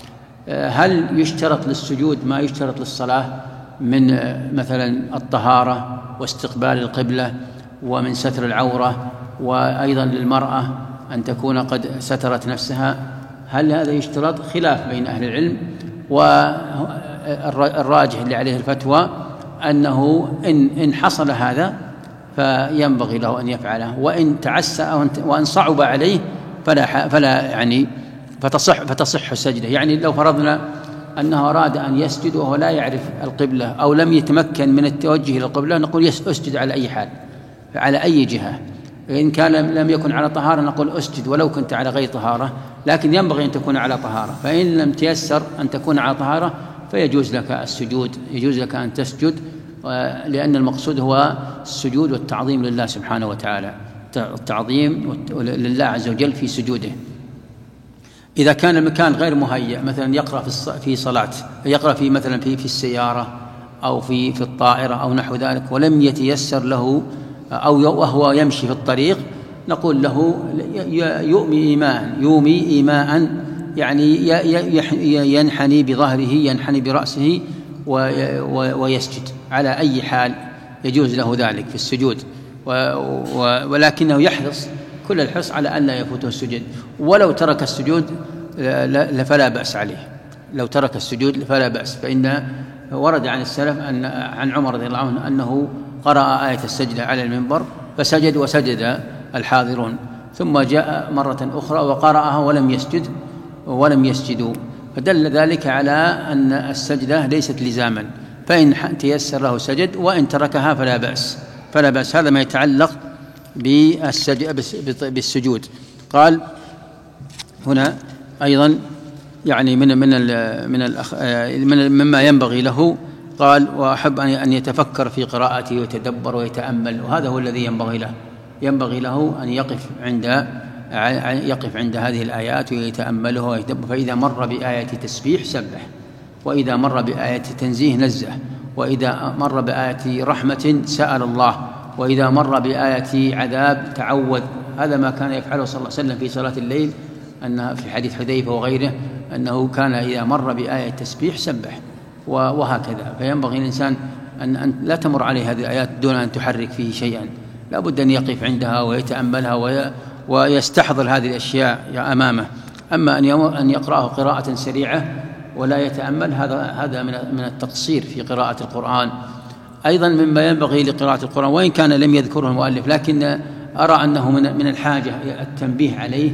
هل يشترط للسجود ما يشترط للصلاة من مثلا الطهارة واستقبال القبلة ومن ستر العورة، وأيضا للمرأة أن تكون قد سترت نفسها؟ هل هذا يشترط؟ خلاف بين أهل العلم، والراجح اللي عليه الفتوى أنه إن, إن حصل هذا فينبغي له أن يفعله، وإن تعسى وإن صعب عليه فلا فلا يعني فتصح فتصح السجدة. يعني لو فرضنا أنه أراد أن يسجد وهو لا يعرف القبلة أو لم يتمكن من التوجه إلى القبلة، نقول اسجد على أي حال، على أي جهة. إن كان لم يكن على طهارة نقول اسجد ولو كنت على غير طهارة، لكن ينبغي أن تكون على طهارة. فإن لم تيسر أن تكون على طهارة فيجوز لك السجود، يجوز لك أن تسجد، لأن المقصود هو السجود والتعظيم لله سبحانه وتعالى، التعظيم لله عز وجل في سجوده. إذا كان المكان غير مهيأ، مثلا يقرأ في صلاة، يقرأ في مثلا في في السيارة أو في في الطائرة أو نحو ذلك، ولم يتيسر له أو وهو يمشي في الطريق، نقول له يؤمي إيماء يومي إيماء يعني ينحني بظهره، ينحني برأسه ويسجد على أي حال، يجوز له ذلك في السجود، ولكنه يحرص كل الحرص على أن لا يفوته السجود. ولو ترك السجود فلا بأس عليه، لو ترك السجود فلا بأس، فإن ورد عن السلف أن عن عمر رضي الله عنه أنه قرأ آية السجدة على المنبر فسجد وسجد الحاضرون، ثم جاء مرة أخرى وقرأها ولم يسجد ولم يسجدوا، فدل ذلك على أن السجدة ليست لزاما، فإن تيسر له سجد وإن تركها فلا بأس فلا بأس. هذا ما يتعلق بالسجود. قال هنا أيضا يعني من من من من مما ينبغي له، قال وأحب أن يتفكر في قراءته ويتدبر ويتأمل، وهذا هو الذي ينبغي له، ينبغي له أن يقف عند يقف عند هذه الآيات ويتأملها ويتدبر. فإذا مر بآية تسبيح سبح، وإذا مر بآية تنزيه نزه، وإذا مر بآية رحمة سأل الله، وإذا مر بآية عذاب تعوذ. هذا ما كان يفعله صلى الله عليه وسلم في صلاة الليل، أن في حديث حذيفة وغيره أنه كان إذا مر بآية تسبيح سبح، وهكذا. فينبغي الإنسان أن لا تمر عليه هذه الآيات دون أن تحرك فيه شيئا، لا بد أن يقف عندها ويتأملها ويستحضر هذه الأشياء أمامه. أما أن يقرأه قراءة سريعة ولا يتأمل، هذا هذا من التقصير في قراءة القرآن. أيضا مما ينبغي لقراءة القرآن، وإن كان لم يذكره المؤلف، لكن أرى أنه من الحاجة التنبيه عليه،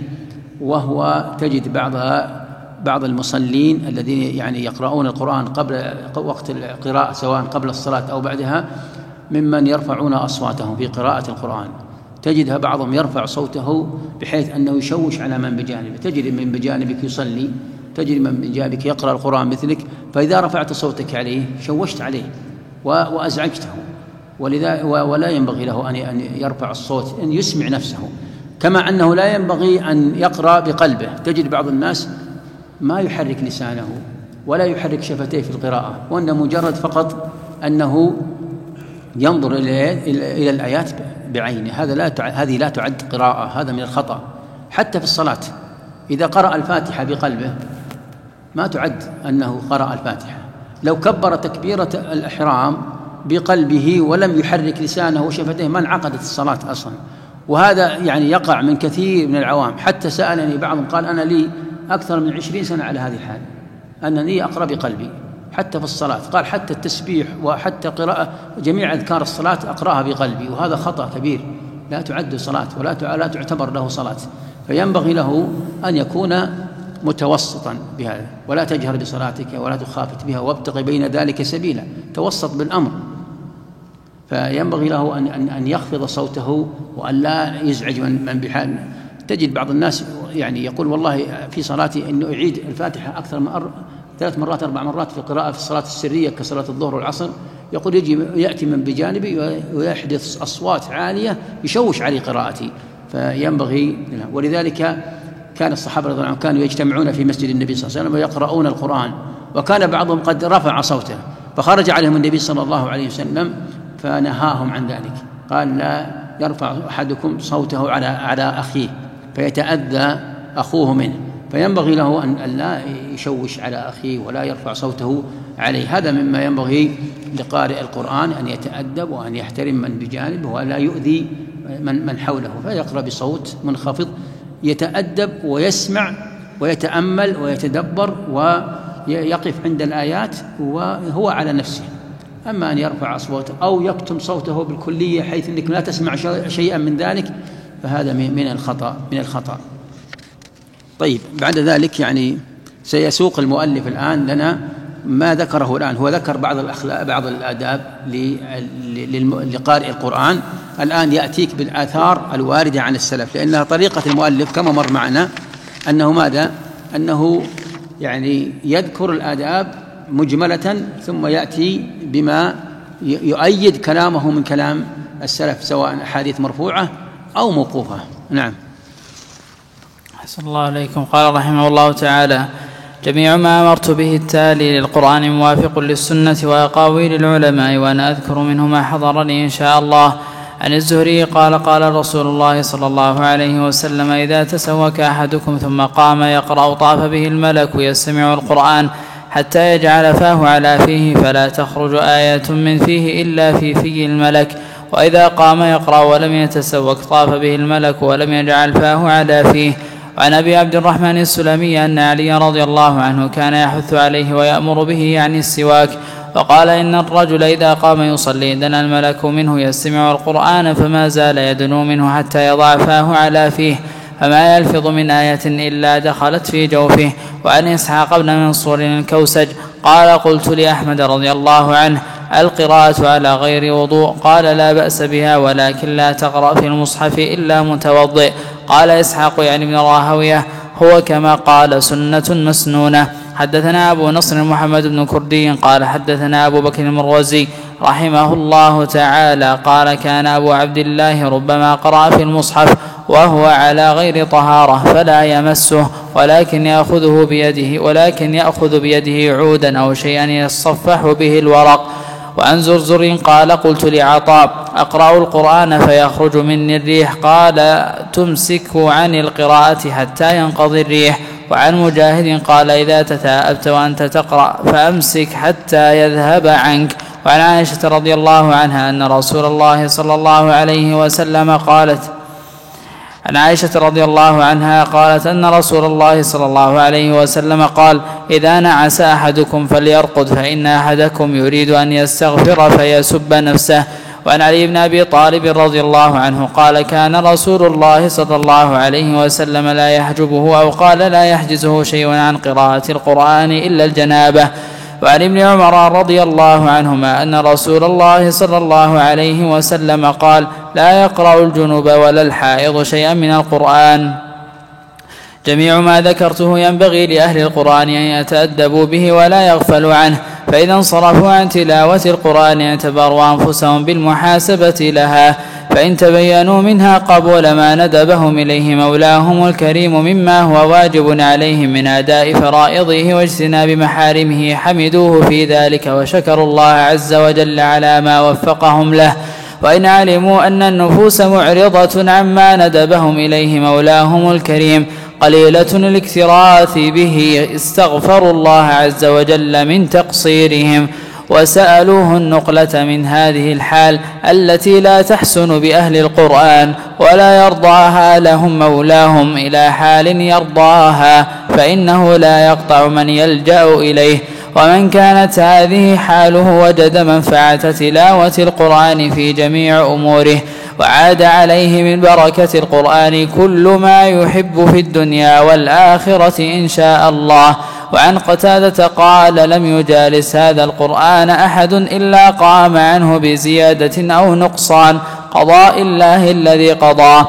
وهو تجد بعض بعض المصلين الذين يعني يقرؤون القرآن قبل وقت القراءة سواء قبل الصلاة أو بعدها، ممن يرفعون أصواتهم في قراءة القرآن. تجدها بعضهم يرفع صوته بحيث أنه يشوش على من بجانبه، تجد من بجانبك يصلي، تجد من بجانبك يقرأ القرآن مثلك، فإذا رفعت صوتك عليه شوشت عليه وأزعجته، ولذا ولا ينبغي له أن يرفع الصوت، أن يسمع نفسه. كما أنه لا ينبغي أن يقرأ بقلبه، تجد بعض الناس ما يحرك لسانه ولا يحرك شفتيه في القراءة، وأن مجرد فقط أنه ينظر إلى الآيات بعينه، هذا لا هذه لا تعد قراءة، هذا من الخطأ. حتى في الصلاة إذا قرأ الفاتحة بقلبه ما تعد أنه قرأ الفاتحة. لو كبر تكبيرة الإحرام بقلبه ولم يحرك لسانه وشفتيه ما انعقدت الصلاة أصلا. وهذا يعني يقع من كثير من العوام. حتى سألني بعضهم قال أنا لي أكثر من عشرين سنة على هذه الحال، أنني أقرأ بقلبي حتى في الصلاة. قال حتى التسبيح وحتى قراءة جميع أذكار الصلاة أقرأها بقلبي، وهذا خطأ كبير، لا تعد صلاة ولا لا تعتبر له صلاة. فينبغي له أن يكون متوسطا بهذا، ولا تجهر بصلاتك ولا تخافت بها وابتغ بين ذلك سبيلا، توسط بالأمر. فينبغي له أن أن يخفض صوته وأن لا يزعج من من بحال. تجد بعض الناس يعني يقول والله في صلاتي إنه أعيد الفاتحة أكثر من أر... ثلاث مرات أربع مرات في القراءة في الصلاة السرية كصلاة الظهر والعصر، يقول يجي يأتي من بجانبي ويحدث أصوات عالية يشوش علي قراءتي. فينبغي، ولذلك كان الصحابة رضي الله عنهم كانوا يجتمعون في مسجد النبي صلى الله عليه وسلم ويقرؤون القرآن، وكان بعضهم قد رفع صوته، فخرج عليهم النبي صلى الله عليه وسلم فنهاهم عن ذلك، قال لا يرفع أحدكم صوته على على أخيه فيتأذى أخوه منه. فينبغي له أن لا يشوش على أخيه ولا يرفع صوته عليه. هذا مما ينبغي لقارئ القرآن أن يتأدب وأن يحترم من بجانبه ولا يؤذي من من حوله، فيقرأ بصوت منخفض، يتأدب ويسمع ويتأمل ويتدبر ويقف عند الآيات وهو على نفسه، أما أن يرفع أصواته أو يكتم صوته بالكلية حيث أنك لا تسمع شيئا من ذلك فهذا من الخطأ من الخطأ. طيب، بعد ذلك يعني سيسوق المؤلف الآن لنا ما ذكره الآن. هو ذكر بعض الأخلاق بعض الآداب لقارئ القرآن. الآن يأتيك بالآثار الواردة عن السلف، لأنها طريقة المؤلف كما مر معنا أنه ماذا؟ أنه يعني يذكر الآداب مجملة ثم يأتي بما يؤيد كلامه من كلام السلف، سواء أحاديث مرفوعة أو موقوفة. نعم.
أحسن الله عليكم. قال رحمه الله تعالى: جميع ما أمرت به التالي للقرآن موافق للسنة وأقاويل العلماء، وأنا أذكر منه ما حضرني إن شاء الله. عن الزهري قال: قال رسول الله صلى الله عليه وسلم: إذا تسوك أحدكم ثم قام يقرأ طاف به الملك يستمع القرآن حتى يجعل فاه على فيه، فلا تخرج آية من فيه إلا في في الملك. وإذا قام يقرأ ولم يتسوك طاف به الملك ولم يجعل فاه على فيه. وعن أبي عبد الرحمن السلمي أن علي رضي الله عنه كان يحث عليه ويأمر به يعني السواك، وقال: إن الرجل إذا قام يصلي دنا الملك منه يستمع القرآن فما زال يدنو منه حتى يضع فاه على فيه، فما يلفظ من آية إلا دخلت في جوفه. وعن إسحاق بن منصور الكوسج قال: قلت لأحمد رضي الله عنه: القراءة على غير وضوء؟ قال: لا بأس بها، ولكن لا تقرأ في المصحف إلا متوضئ. قال إسحاق يعني ابن راهويه: هو كما قال سنة مسنونة. حدثنا أبو نصر محمد بن كردي قال: حدثنا أبو بكر المروزي رحمه الله تعالى قال: كان أبو عبد الله ربما قرأ في المصحف وهو على غير طهارة فلا يمسه، ولكن يأخذه بيده ولكن يأخذ بيده عودا أو شيئا يصفح به الورق. وعن زرزر قال: قلت لعطاء: أقرأ القرآن فيخرج مني الريح؟ قال: تمسك عن القراءة حتى ينقضي الريح. وعن مجاهد قال: إذا تثاءبت وأنت تقرأ فأمسك حتى يذهب عنك. وعن عائشة رضي الله عنها أن رسول الله صلى الله عليه وسلم قالت عن عائشة رضي الله عنها قالت أن رسول الله صلى الله عليه وسلم قال: إذا نعس أحدكم فليرقد، فإن أحدكم يريد أن يستغفر فيسب نفسه. وعن علي بن أبي طالب رضي الله عنه قال: كان رسول الله صلى الله عليه وسلم لا يحجبه أو قال لا يحجزه شيء عن قراءة القرآن إلا الجنابة. وعن ابن عمر رضي الله عنهما أن رسول الله صلى الله عليه وسلم قال: لا يقرأ الجنوب ولا الحائض شيئا من القرآن. جميع ما ذكرته ينبغي لأهل القرآن أن يتأدبوا به ولا يغفلوا عنه، فإذا انصرفوا عن تلاوة القرآن اعتبروا أنفسهم بالمحاسبة لها، فإن تبينوا منها قبول ما ندبهم إليه مولاهم الكريم مما هو واجب عليهم من أداء فرائضه واجتناب محارمه حمدوه في ذلك وشكروا الله عز وجل على ما وفقهم له. وإن علموا أن النفوس معرضة عما ندبهم إليه مولاهم الكريم قليلة الاكتراث به استغفروا الله عز وجل من تقصيرهم وسألوه النقلة من هذه الحال التي لا تحسن بأهل القرآن ولا يرضاها لهم مولاهم إلى حال يرضاها، فإنه لا يقطع من يلجأ إليه. ومن كانت هذه حاله وجد منفعة تلاوة القرآن في جميع أموره، وعاد عليه من بركة القرآن كل ما يحب في الدنيا والآخرة إن شاء الله. وعن قتادة قال: لم يجالس هذا القرآن أحد إلا قام عنه بزيادة أو نقصان، قضاء الله الذي قضاه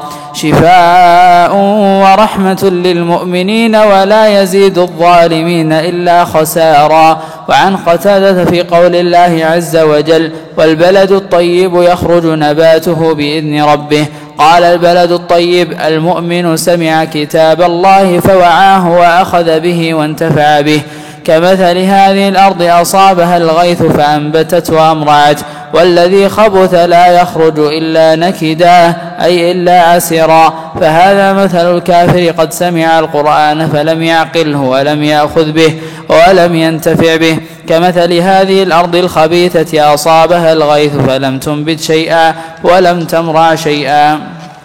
شفاء ورحمة للمؤمنين ولا يزيد الظالمين إلا خسارا. وعن قتادة في قول الله عز وجل: والبلد الطيب يخرج نباته بإذن ربه. قال: البلد الطيب المؤمن سمع كتاب الله فوعاه وأخذ به وانتفع به، كمثل هذه الأرض أصابها الغيث فأنبتت وأمرعت، والذي خبث لا يخرج إلا نكدا أي إلا عسرا. فهذا مثل الكافر قد سمع القرآن فلم يعقله ولم يأخذ به ولم ينتفع به، كمثل هذه الأرض الخبيثة أصابها الغيث فلم تنبت شيئا ولم تمرع شيئا.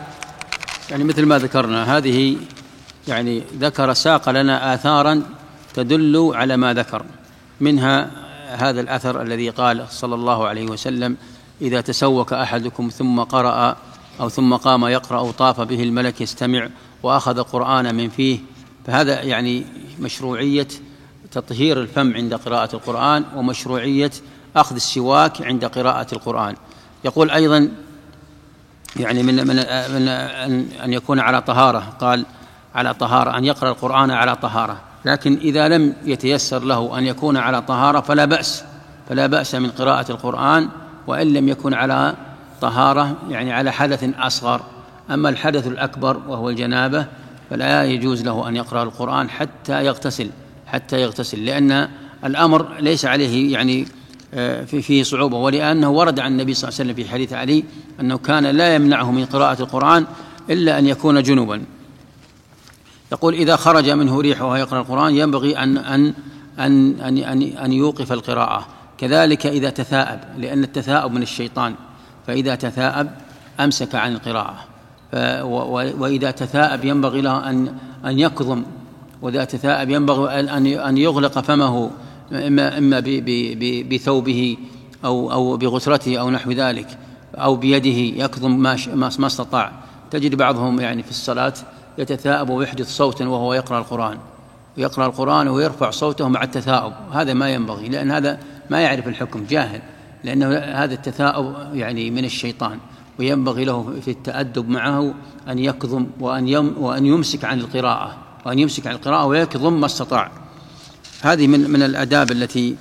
يعني مثل ما ذكرنا، هذه يعني ذكر ساق لنا آثارا تدل على ما ذكر، منها هذا الأثر الذي قال صلى الله عليه وسلم: إذا تسوك أحدكم ثم قرأ أو ثم قام يقرأ أو طاف به الملك يستمع وأخذ القرآن من فيه، فهذا يعني مشروعية تطهير الفم عند قراءة القرآن ومشروعية أخذ السواك عند قراءة القرآن. يقول أيضا يعني من, من, من أن يكون على طهارة، قال على طهارة، أن يقرأ القرآن على طهارة، لكن إذا لم يتيسر له أن يكون على طهارة فلا بأس فلا بأس من قراءة القرآن وإن لم يكن على طهارة، يعني على حدث أصغر. أما الحدث الأكبر وهو الجنابة فلا يجوز له أن يقرأ القرآن حتى يغتسل حتى يغتسل لأن الأمر ليس عليه يعني في فيه صعوبة، ولأنه ورد عن النبي صلى الله عليه وسلم في حديث علي أنه كان لا يمنعه من قراءة القرآن إلا أن يكون جنوبا. يقول: إذا خرج منه ريح وهو يقرأ القرآن ينبغي أن أن أن أن أن, أن يوقف القراءة. كذلك إذا تثاءب، لأن التثاؤب من الشيطان، فإذا تثاءب أمسك عن القراءة. وإذا تثاءب ينبغي له أن أن يكظم، وإذا تثاءب ينبغي أن أن يغلق فمه إما إما بثوبه أو أو بغترته أو نحو ذلك، أو بيده يكظم ما ما استطاع. تجد بعضهم يعني في الصلاة يتثاءب ويحدث صوتا وهو يقرأ القرآن ويقرأ القرآن ويرفع صوته مع التثاؤب، هذا ما ينبغي، لأن هذا ما يعرف الحكم، جاهل، لأنه هذا التثاؤب يعني من الشيطان، وينبغي له في التأدب معه أن يكظم وأن يم وأن يمسك عن القراءة وأن يمسك عن القراءة ويكظم ما استطاع. هذه من من الآداب التي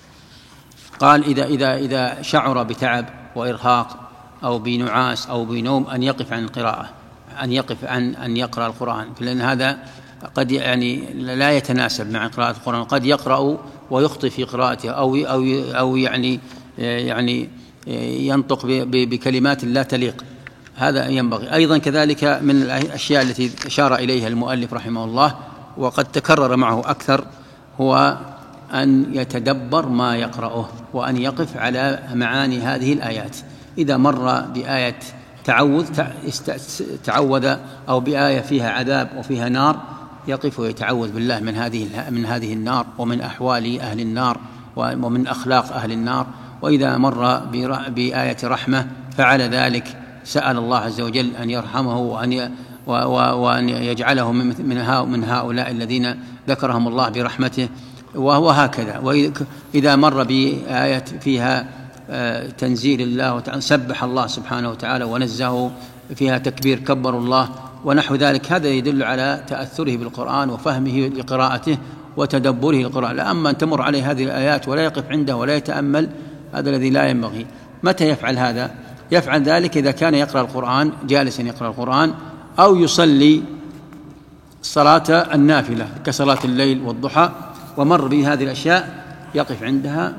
قال: إذا إذا إذا شعر بتعب وإرهاق أو بنعاس أو بنوم أن يقف عن القراءة، أن يقف عن أن يقرأ القرآن، لأن هذا قد يعني لا يتناسب مع قراءة القرآن، قد يقرأ ويخطئ في قراءته أو أو أو يعني يعني ينطق بكلمات لا تليق، هذا ينبغي. أيضا كذلك من الأشياء التي أشار إليها المؤلف رحمه الله وقد تكرر معه أكثر هو أن يتدبر ما يقرأه وأن يقف على معاني هذه الآيات. إذا مر بآية تعوذ تعوذ أو بآية فيها عذاب وفيها نار يقف ويتعوذ بالله من هذه من هذه النار ومن أحوال أهل النار ومن أخلاق أهل النار. وإذا مر بآية رحمة فعل ذلك، سأل الله عز وجل أن يرحمه وأن وأن يجعله من هؤلاء الذين ذكرهم الله برحمته، وهو هكذا. وإذا مر بآية فيها تنزيل الله وتعالى سبح الله سبحانه وتعالى ونزهه، فيها تكبير كبر الله ونحو ذلك، هذا يدل على تأثره بالقرآن وفهمه لقراءته وتدبره للقرآن. أما أن تمر عليه هذه الآيات ولا يقف عنده ولا يتأمل، هذا الذي لا ينبغي. متى يفعل هذا؟ يفعل ذلك إذا كان يقرأ القرآن جالسا يقرأ القرآن أو يصلي صلاة النافلة كصلاة الليل والضحى ومر بهذه الأشياء يقف عندها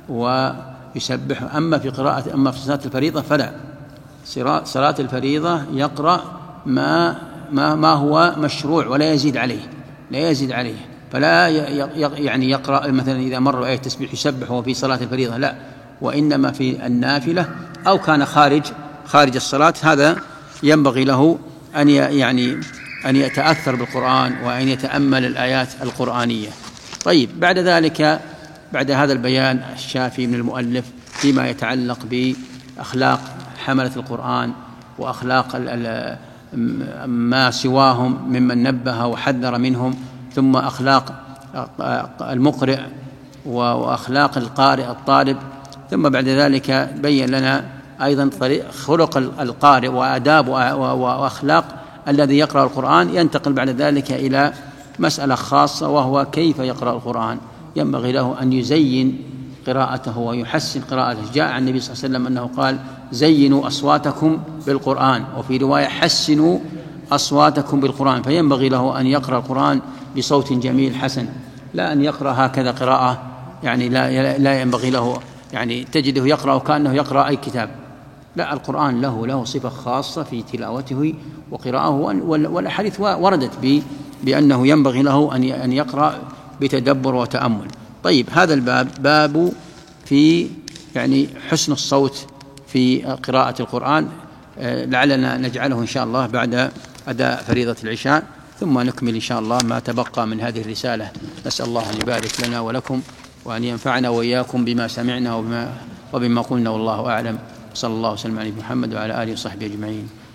ويسبح. أما في قراءة أما في صلاة الفريضة فلا، صلاة الفريضة يقرأ ما ما ما هو مشروع ولا يزيد عليه لا يزيد عليه فلا يعني يقرأ مثلا إذا مر آية تسبيح يسبح وفي صلاة الفريضة، لا، وإنما في النافلة أو كان خارج خارج الصلاة هذا ينبغي له أن يعني أن يتأثر بالقرآن وأن يتأمل الآيات القرآنية. طيب، بعد ذلك بعد هذا البيان الشافي من المؤلف فيما يتعلق بأخلاق حملة القرآن وأخلاق ما سواهم ممن نبه وحذر منهم، ثم أخلاق المقرئ وأخلاق القارئ الطالب، ثم بعد ذلك بين لنا أيضا خلق القارئ وآداب وأخلاق الذي يقرأ القرآن. ينتقل بعد ذلك إلى مسألة خاصة وهو كيف يقرأ القرآن. ينبغي له أن يزين قراءته ويحسن قراءته. جاء عن النبي صلى الله عليه وسلم أنه قال: زينوا أصواتكم بالقرآن، وفي رواية: حسنوا أصواتكم بالقرآن. فينبغي له أن يقرأ القرآن بصوت جميل حسن، لا أن يقرأ هكذا قراءة يعني لا, لا ينبغي له، يعني تجده يقرأ كأنه يقرأ أي كتاب، لا، القرآن له له صفة خاصة في تلاوته وقراءته، والأحاديث وردت بأنه ينبغي له أن يقرأ بتدبر وتأمل. طيب، هذا الباب باب في يعني حسن الصوت في قراءة القرآن، لعلنا نجعله إن شاء الله بعد أداء فريضة العشاء، ثم نكمل إن شاء الله ما تبقى من هذه الرسالة. نسأل الله أن يبارك لنا ولكم وأن ينفعنا وإياكم بما سمعنا وبما, وبما قلنا، والله أعلم. صلى الله وسلم على محمد وعلى آله وصحبه أجمعين.